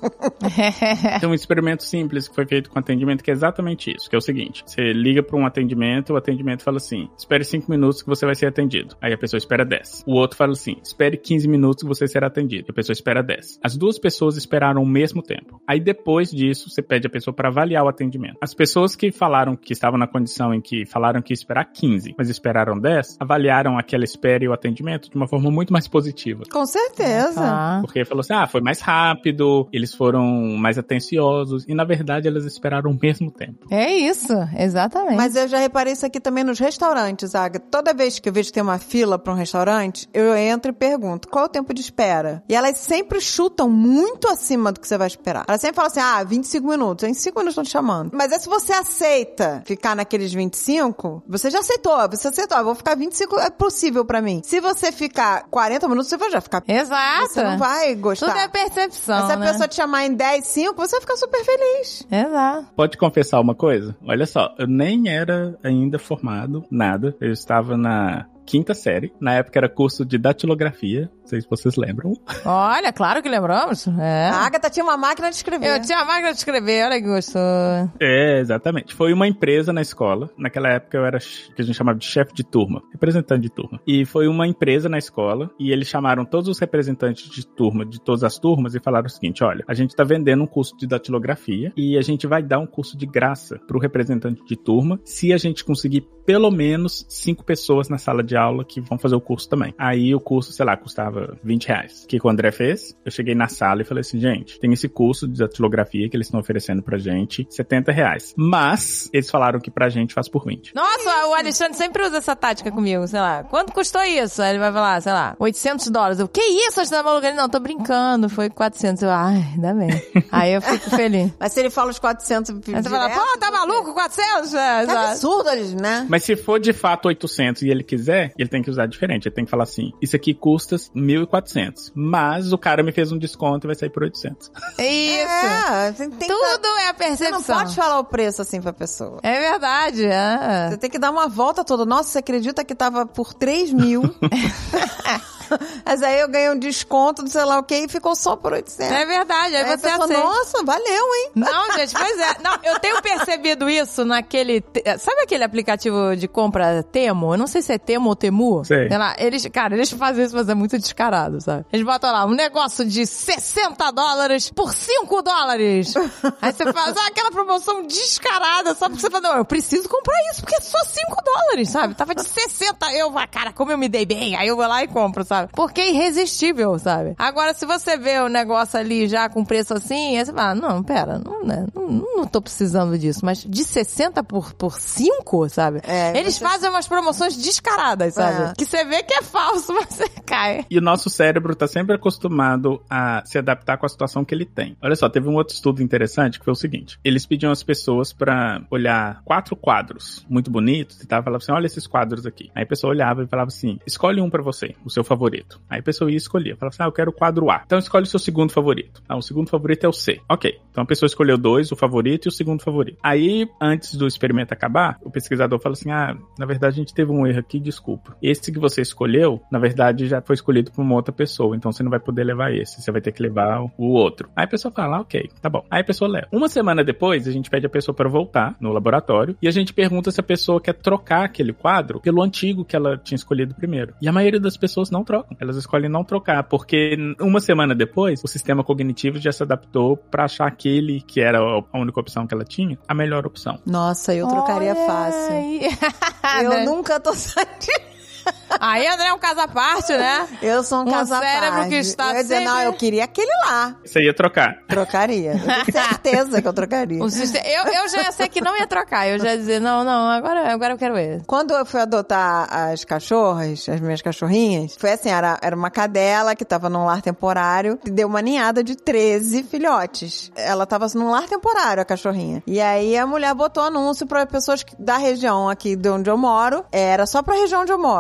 Tem um experimento simples que foi feito com atendimento que é exatamente isso, que é o seguinte, você liga para um atendimento, o atendimento fala assim, espere cinco minutos que você vai ser atendido. Aí a pessoa espera dez. O outro fala assim, espere quinze minutos que você será atendido. A pessoa espera dez. As duas pessoas esperaram o mesmo tempo. Aí depois disso, você pede a pessoa para avaliar o atendimento. As pessoas que falaram que estavam na condição em que falaram que ia esperar quinze, mas esperaram dez, avaliaram aquela espera e o atendimento de uma forma muito mais positiva. Com certeza. Ah. Porque falou assim, ah, foi mais rápido, eles foram mais atenciosos, e na verdade elas esperaram o mesmo tempo. É isso, exatamente. Mas eu já reparei isso aqui também nos restaurantes, Aga. Toda vez que eu vejo que tem uma fila pra um restaurante, eu entro e pergunto, qual é o tempo de espera? E elas sempre chutam muito acima do que você vai esperar. Elas sempre falam assim, ah, vinte e cinco minutos. Em cinco minutos estão te chamando. Mas é se você aceita ficar naqueles vinte e cinco, você já aceitou, você aceitou, ah, vou ficar vinte e cinco, é possível pra mim. Se você ficar quarenta minutos, você vai já ficar... Exato. Você não vai gostar. Tudo é percepção, Mas se a né? pessoa te chamar em dez, cinco, você vai ficar super feliz. Exato. Pode confessar uma coisa? Olha só, eu nem era ainda formado, nada. Eu estava na quinta série. Na época era curso de datilografia. Não sei se vocês lembram. Olha, claro que lembramos. É. A Agatha tinha uma máquina de escrever. Eu tinha a máquina de escrever, olha que gostoso. É, exatamente. Foi uma empresa na escola. Naquela época eu era o que a gente chamava de chefe de turma, representante de turma. E foi uma empresa na escola e eles chamaram todos os representantes de turma, de todas as turmas, e falaram o seguinte, olha, a gente tá vendendo um curso de datilografia e a gente vai dar um curso de graça pro representante de turma se a gente conseguir pelo menos cinco pessoas na sala de aula que vão fazer o curso também. Aí o curso, sei lá, custava vinte reais. O que o André fez? Eu cheguei na sala e falei assim, gente, tem esse curso de datilografia que eles estão oferecendo pra gente, setenta reais. Mas eles falaram que pra gente faz por vinte. Nossa, o Alexandre sempre usa essa tática comigo, sei lá. Quanto custou isso? Aí ele vai falar, sei lá, oitocentos dólares. Eu, que isso? Você tá maluco? Ele, não, tô brincando, foi quatrocentos. Eu, ai, ainda bem. Aí eu fico feliz. Mas se ele fala os quatrocentos... Aí você fala, pô, tá maluco? quatrocentos? É, É absurdo, eles, né? Mas se for de fato oitocentos e ele quiser, ele tem que usar diferente. Ele tem que falar assim, isso aqui custa mil e quatrocentos, mas o cara me fez um desconto e vai sair por oitocentos. Isso. É, você tem Tudo que... é a percepção. Você não pode falar o preço assim pra pessoa. É verdade, é. Você tem que dar uma volta toda. Nossa, você acredita que tava por três mil? Mas aí eu ganhei um desconto do sei lá o que e ficou só por oitocentos. É verdade, aí, Aí você a pessoa, aceita. nossa, valeu, hein? Não, gente, pois é. Não, eu tenho percebido isso naquele... Sabe aquele aplicativo de compra Temo? Eu não sei se é Temo ou Temu. Sei. Sei lá, eles, cara, eles fazem isso, mas é muito descarado, sabe? Eles botam lá um negócio de sessenta dólares por cinco dólares. Aí você faz ah, aquela promoção descarada, só porque você fala, não, eu preciso comprar isso, porque é só cinco dólares, sabe? Tava de sessenta, eu, cara, como eu me dei bem, aí eu vou lá e compro, sabe? Porque é irresistível, sabe? Agora, se você vê o negócio ali já com preço assim, aí você fala, não, pera, não, né, não, não tô precisando disso, mas de sessenta por, por cinco, sabe? É, Eles você- fazem umas promoções descaradas, sabe? É. Que você vê que é falso, mas você cai. E o nosso cérebro tá sempre acostumado a se adaptar com a situação que ele tem. Olha só, teve um outro estudo interessante que foi o seguinte. Eles pediam às pessoas pra olhar quatro quadros muito bonitos e tal, falavam assim, olha esses quadros aqui. Aí a pessoa olhava e falava assim, escolhe um pra você, o seu favorito. Aí a pessoa ia escolher, falava assim, ah, eu quero o quadro A. Então escolhe o seu segundo favorito. Ah, o segundo favorito é o C. Ok. Então a pessoa escolheu dois, o favorito e o segundo favorito. Aí, antes do experimento acabar, o pesquisador falou assim, ah, na verdade a gente teve um erro aqui, desculpa. Esse que você escolheu, na verdade já foi escolhido por uma outra pessoa, então você não vai poder levar esse, você vai ter que levar o outro. Aí a pessoa fala, ah, ok, tá bom. Aí a pessoa leva. Uma semana depois, a gente pede a pessoa para voltar no laboratório e a gente pergunta se a pessoa quer trocar aquele quadro pelo antigo que ela tinha escolhido primeiro. E a maioria das pessoas não trocam. Elas escolhem não trocar, porque uma semana depois, o sistema cognitivo já se adaptou para achar aquele que era a única opção que ela tinha, a melhor opção. Nossa, eu trocaria Olha fácil. aí. Eu André. nunca tô satisfeita. Aí, André, é um caso à parte, né? Eu sou um, Um caso à cérebro parte. que está Eu ia dizer, sempre- não, eu queria aquele lá. Você ia trocar. Trocaria. Eu tenho certeza que eu trocaria. O sistema- eu, eu já ia ser que não ia trocar. Eu já ia dizer, não, não, agora, agora eu quero esse. Quando eu fui adotar as cachorras, as minhas cachorrinhas, foi assim, era, era uma cadela que tava num lar temporário e deu uma ninhada de treze filhotes. Ela tava num lar temporário, a cachorrinha. E aí a mulher botou anúncio pra pessoas que- da região aqui de onde eu moro. Era só pra região onde eu moro. E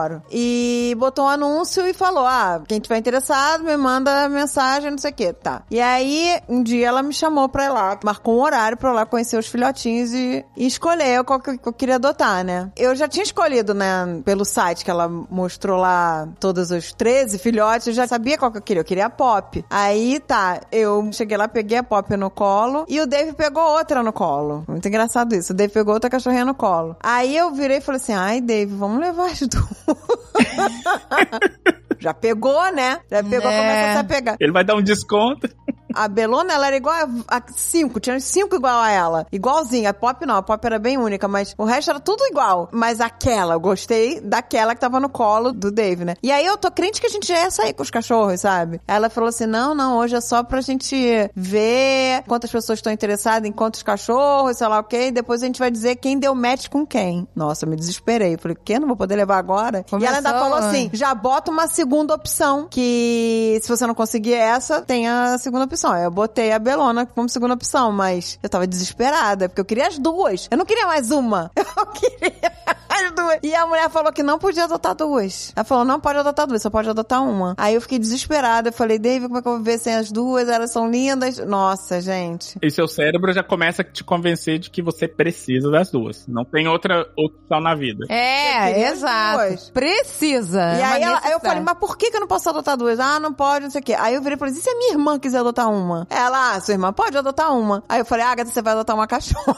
e botou um anúncio e falou, ah, quem tiver interessado, me manda mensagem, não sei o que, tá. E aí, um dia ela me chamou pra ir lá, marcou um horário pra eu lá conhecer os filhotinhos e, e escolher qual que eu, que eu queria adotar, né. Eu já tinha escolhido, né, pelo site que ela mostrou lá todos os treze filhotes, eu já sabia qual que eu queria, eu queria a Pop. Aí, tá, eu cheguei lá, peguei a Pop no colo e o Dave pegou outra no colo. Muito engraçado isso, o Dave pegou outra cachorrinha no colo. Aí eu virei e falei assim, ai, Dave, vamos levar as duas. Já pegou, né? Já pegou, É. começa a pegar. Ele vai dar um desconto. A Belona, ela era igual a, a cinco, tinha cinco igual a ela. Igualzinha. A Pop não, a Pop era bem única, mas o resto era tudo igual. Mas aquela, eu gostei daquela que tava no colo do Dave, né? E aí eu tô crente que a gente já ia sair com os cachorros, sabe? Ela falou assim, não, não, hoje é só pra gente ver quantas pessoas estão interessadas em quantos cachorros, sei lá o quê, e depois a gente vai dizer quem deu match com quem. Nossa, eu me desesperei. Falei, o quê? Não vou poder levar agora? Começou, e ela ainda falou assim, já bota uma segunda opção, que se você não conseguir essa, tem a segunda opção. Eu botei a Belona como segunda opção, mas eu tava desesperada, porque eu queria as duas. Eu não queria mais uma. Eu queria as duas. E a mulher falou que não podia adotar duas. Ela falou, não pode adotar duas, só pode adotar uma. Aí eu fiquei desesperada. Eu falei, Dave, como é que eu vou ver sem as duas? Elas são lindas. Nossa, gente. E seu cérebro já começa a te convencer de que você precisa das duas. Não tem outra opção na vida. Eu queria É, as exato. duas. Precisa. E é uma aí ela, aí eu necessidade. falei, mas por que que eu não posso adotar duas? Ah, não pode, não sei o quê. Aí eu virei e falei, e se a minha irmã quiser adotar uma? Ela, ah, sua irmã pode adotar uma. Aí eu falei, Agatha, você vai adotar uma cachorra.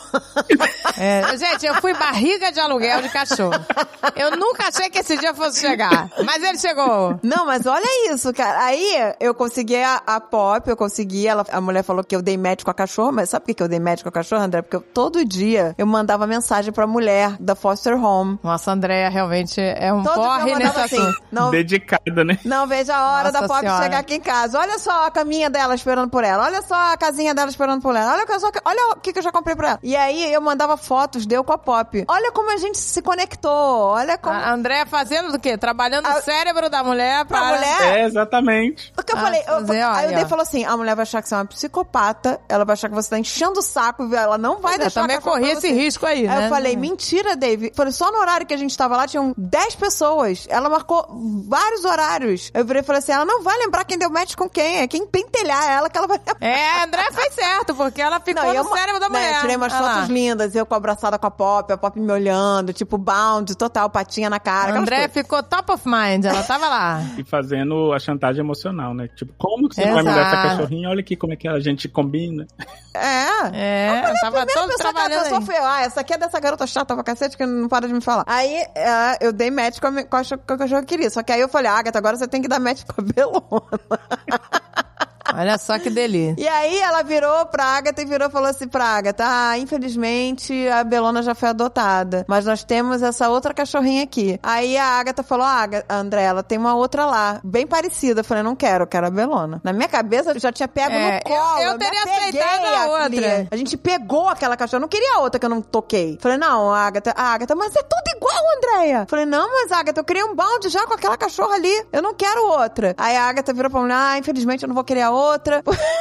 É, gente, eu fui barriga de aluguel de cachorro. Eu nunca achei que esse dia fosse chegar. Mas ele chegou. Não, mas olha isso, cara. Aí eu consegui a, a Pop, eu consegui, ela, a mulher falou que eu dei match com a cachorra, mas sabe por que que eu dei match com a cachorra, André? Porque eu, todo dia eu mandava mensagem pra mulher da Foster Home. Nossa, a Andréia realmente é um Todo dia eu porre nesse mandava assim, assunto. não, Dedicada, né? não vejo a hora Nossa da Pop Senhora. chegar aqui em casa. Olha só a caminha dela esperando por ela. Olha só a casinha dela esperando por ela. Olha, só, olha o que, que eu já comprei pra ela. E aí eu mandava fotos, deu com a Pop. Olha como a gente se conectou. Olha como... A Andréia fazendo do quê? Trabalhando A- o cérebro da mulher Pra para... mulher... É, exatamente. Porque eu Ah, falei, eu, fazer, aí o olha. Dave falou assim, a mulher vai achar que você é uma psicopata, ela vai achar que você tá enchendo o saco, ela não vai Eu deixar também a cachorra corri pra esse você. risco aí, Aí né? eu falei, mentira, Dave. Falei, só no horário que a gente tava lá, tinham dez pessoas. Ela marcou vários horários. Eu virei e falei assim, ela não vai lembrar quem deu match com quem, é quem pentelhar ela que ela vai lembrar. É, a Andréia fez certo, porque ela ficou Não, e no eu, cérebro da né, mulher. tirei umas Olha lá. fotos lindas, eu com a abraçada com a Pop, a Pop me olhando, tipo, bound, total, patinha na cara. A aquelas Andréia coisas. ficou top of mind, ela tava lá. E fazendo a chantagem emocional, né? Tipo, como que você vai me dar essa Exato. cachorrinha? Olha aqui como é que a gente combina. É. É, tava A primeira todo pessoa que ela trabalhando pensou aí. foi, ah, essa aqui é dessa garota chata pra cacete que não para de me falar. Aí é, eu dei match com a, mi- com a cachorra que a cachorra queria. Só que aí eu falei, Agatha, agora você tem que dar match com a Belona. Olha só que delícia. E aí ela virou pra Agatha e virou e falou assim pra Agatha, ah, infelizmente a Belona já foi adotada, mas nós temos essa outra cachorrinha aqui. Aí a Agatha falou, ah, Aga- André, ela tem uma outra lá, bem parecida. Eu falei, não quero, eu quero a Belona. Na minha cabeça eu já tinha pego É, no colo. eu- eu me teria apeguei aceitado a outra. filha. A gente pegou aquela cachorra, eu não queria a outra que eu não toquei. Falei, não, Agatha, a Agatha, mas é tudo igual, Andréia. Falei, não, mas Agatha, eu queria um balde já com aquela cachorra ali. Eu não quero outra. Aí a Agatha virou pra mim, ah, infelizmente eu não vou querer a outra.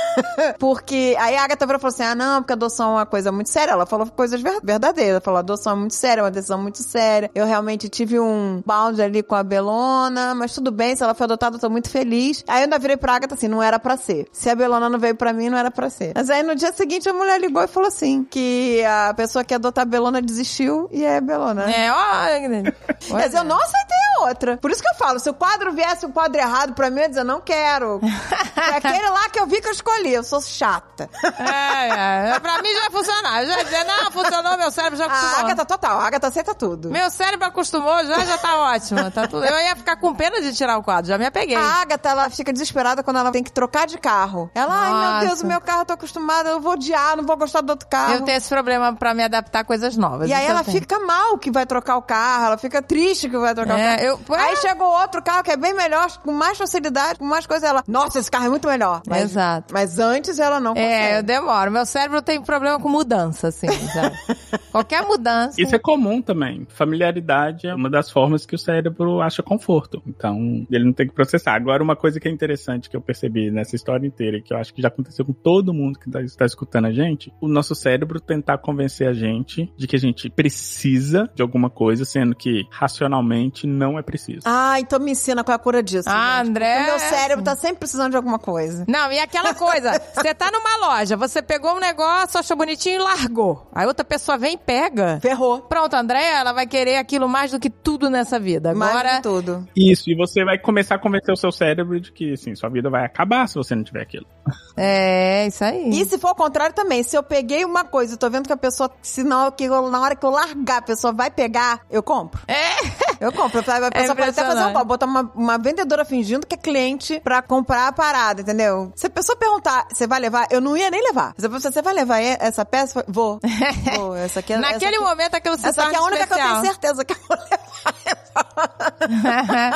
Porque aí a Agatha virou e falou assim, ah, não, porque adoção é uma coisa muito séria. Ela falou coisas ver- verdadeiras. Ela falou, adoção é muito séria, é uma decisão muito séria. Eu realmente tive um bound ali com a Belona, mas tudo bem, se ela foi adotada, eu tô muito feliz. Aí eu ainda virei pra Agatha assim, não era pra ser. Se a Belona não veio pra mim, não era pra ser. Mas aí no dia seguinte a mulher ligou e falou assim, que a pessoa que ia adotar a Belona desistiu e é a Belona. É, olha. Mas eu não aceitei a outra. Por isso que eu falo, se o quadro viesse um quadro errado pra mim, eu ia dizer, não quero. É aquele lá que eu vi que eu escolhi, eu sou chata. É, é, pra mim já ia funcionar. Eu já ia dizer, não, funcionou, meu cérebro já A acostumou. Agatha total, a Agatha aceita tudo. Meu cérebro acostumou, já, já tá ótimo. Tá tudo. Eu ia ficar com pena de tirar o quadro, já me apeguei. A Agatha, ela fica desesperada quando ela tem que trocar de carro. Ela, ai meu Nossa. Deus, o meu carro eu tô acostumada, eu vou odiar, não vou gostar do outro carro. Eu tenho esse problema pra me adaptar a coisas novas. E aí isso eu ela tenho. fica mal que vai trocar o carro, ela fica triste que vai trocar É, o carro. eu- Aí chegou outro carro que é bem melhor, com mais facilidade, com mais coisa. Ela, nossa, esse carro é muito melhor. Mas, Exato. Mas antes ela não consegue. É, eu demoro. Meu cérebro tem problema com mudança, assim, sabe? Qualquer mudança. Isso é comum também. Familiaridade é uma das formas que o cérebro acha conforto. Então, ele não tem que processar. Agora, uma coisa que é interessante que eu percebi nessa história inteira, e que eu acho que já aconteceu com todo mundo que está escutando a gente, o nosso cérebro tentar convencer a gente de que a gente precisa de alguma coisa, sendo que racionalmente não é preciso. Ah, então me ensina qual é a cura disso. Ah, gente. André. Porque meu cérebro tá sempre precisando de alguma coisa. Não, e aquela coisa, você tá numa loja, você pegou um negócio, achou bonitinho e largou. Aí outra pessoa vem e pega. Ferrou. Pronto, André, ela vai querer aquilo mais do que tudo nessa vida. Agora... Mais de tudo. Isso, e você vai começar a convencer o seu cérebro de que, assim, sua vida vai acabar se você não tiver aquilo. É, isso aí. E se for ao contrário também, se eu peguei uma coisa e tô vendo que a pessoa, se não, que eu, na hora que eu largar, a pessoa vai pegar, eu compro. É. Eu compro. A pessoa pode até fazer um botar uma, uma vendedora fingindo que é cliente pra comprar a parada, entendeu? Se a pessoa perguntar, você vai levar? Eu não ia nem levar. Se a pessoa, você vai levar essa peça? Vou. Vou. Essa aqui é, Naquele essa aqui, momento aquilo se essa aqui é a única especial. que eu tenho certeza que eu vou levar.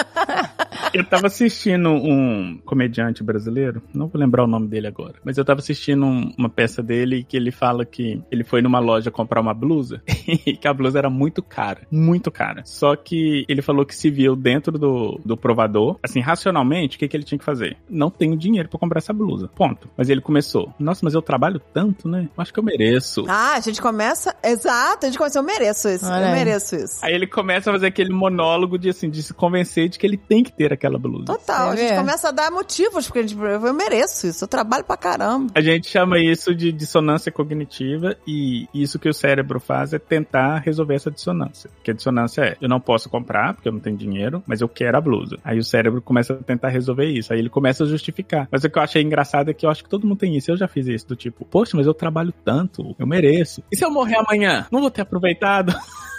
Eu tava assistindo um comediante brasileiro, não vou lembrar o nome dele agora, mas eu tava assistindo um, uma peça dele que ele fala que ele foi numa loja comprar uma blusa e que a blusa era muito cara, muito cara. Só que ele falou que se viu dentro do, do provador, assim, racionalmente, o que, que ele tinha que fazer? Não tenho dinheiro pra comprar essa blusa, ponto. Mas ele começou, nossa, mas eu trabalho tanto, né? Acho que eu mereço. Ah, a gente começa, exato, a gente começa, eu mereço isso, Olha eu aí. mereço isso. Aí ele começa a fazer aquele monólogo de, assim, de se convencer de que ele tem que ter aquela blusa. Total, Você a gente vê? começa a dar motivos, porque a gente, eu mereço isso, eu trabalho pra caramba. A gente chama isso de dissonância cognitiva e isso que o cérebro faz é tentar resolver essa dissonância. Porque a dissonância é, eu não posso comprar porque eu não tenho dinheiro, mas eu quero a blusa. Aí o cérebro começa a tentar resolver isso, aí ele começa a justificar. Mas o que eu achei engraçado é que eu acho que todo mundo tem isso, eu já fiz isso, do tipo, poxa, mas eu trabalho tanto, eu mereço. E se eu morrer amanhã? Não vou ter aproveitado?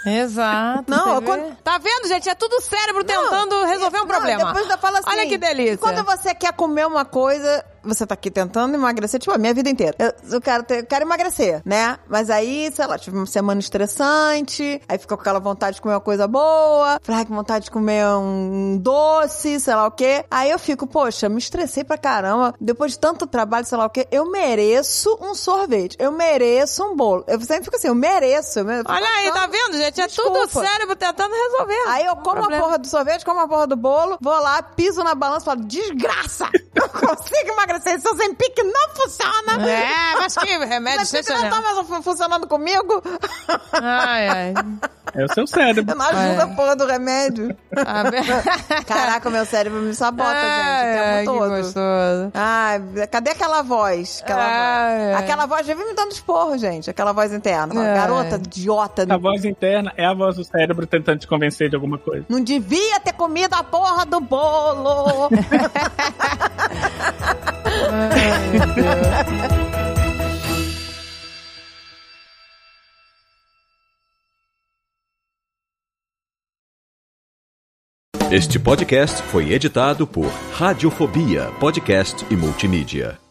Exato. Não, você eu vê? quando- Tá vendo, gente? É tudo o cérebro tentando resolver um Não, problema. depois ainda fala assim, Olha que delícia. Quando você quer comer uma coisa, você tá aqui tentando emagrecer, tipo, a minha vida inteira. Eu, eu quero, ter, eu quero emagrecer, né? Mas aí, sei lá, tive uma semana estressante, aí fica com aquela vontade de comer uma coisa boa, falei, ai, que vontade de comer um doce, sei lá o quê. Aí eu fico, poxa, me estressei pra caramba, depois de tanto trabalho, sei lá o quê, eu mereço um sorvete, eu mereço um bolo. Eu sempre fico assim, eu mereço. Eu mereço. Olha aí, tá vendo, gente? É tudo o Desculpa. cérebro tentando resolver. Aí eu como Problema. a porra do sorvete, como a porra do bolo, vou lá, piso na balança e falo, desgraça! Não consigo emagrecer, esse Ozempic não funciona! É, mas que remédio Ozempic você não tá mais fu- funcionando comigo. Ai, ai. É o seu cérebro. Eu não ajuda É. a porra do remédio. Ah, be- Caraca, o meu cérebro me sabota, gente, o tempo Ai, que todo. gostoso. Ai, cadê aquela voz? Aquela, Ai, voz? ai. aquela voz vive me dando esporro, gente. Aquela voz interna. Fala, Ai. garota, idiota. A voz interna é a voz do cérebro tentando te convencer de alguma coisa. Não devia ter comido a porra do bolo. Ai, meu Deus. Este podcast foi editado por Radiofobia, podcast e multimídia.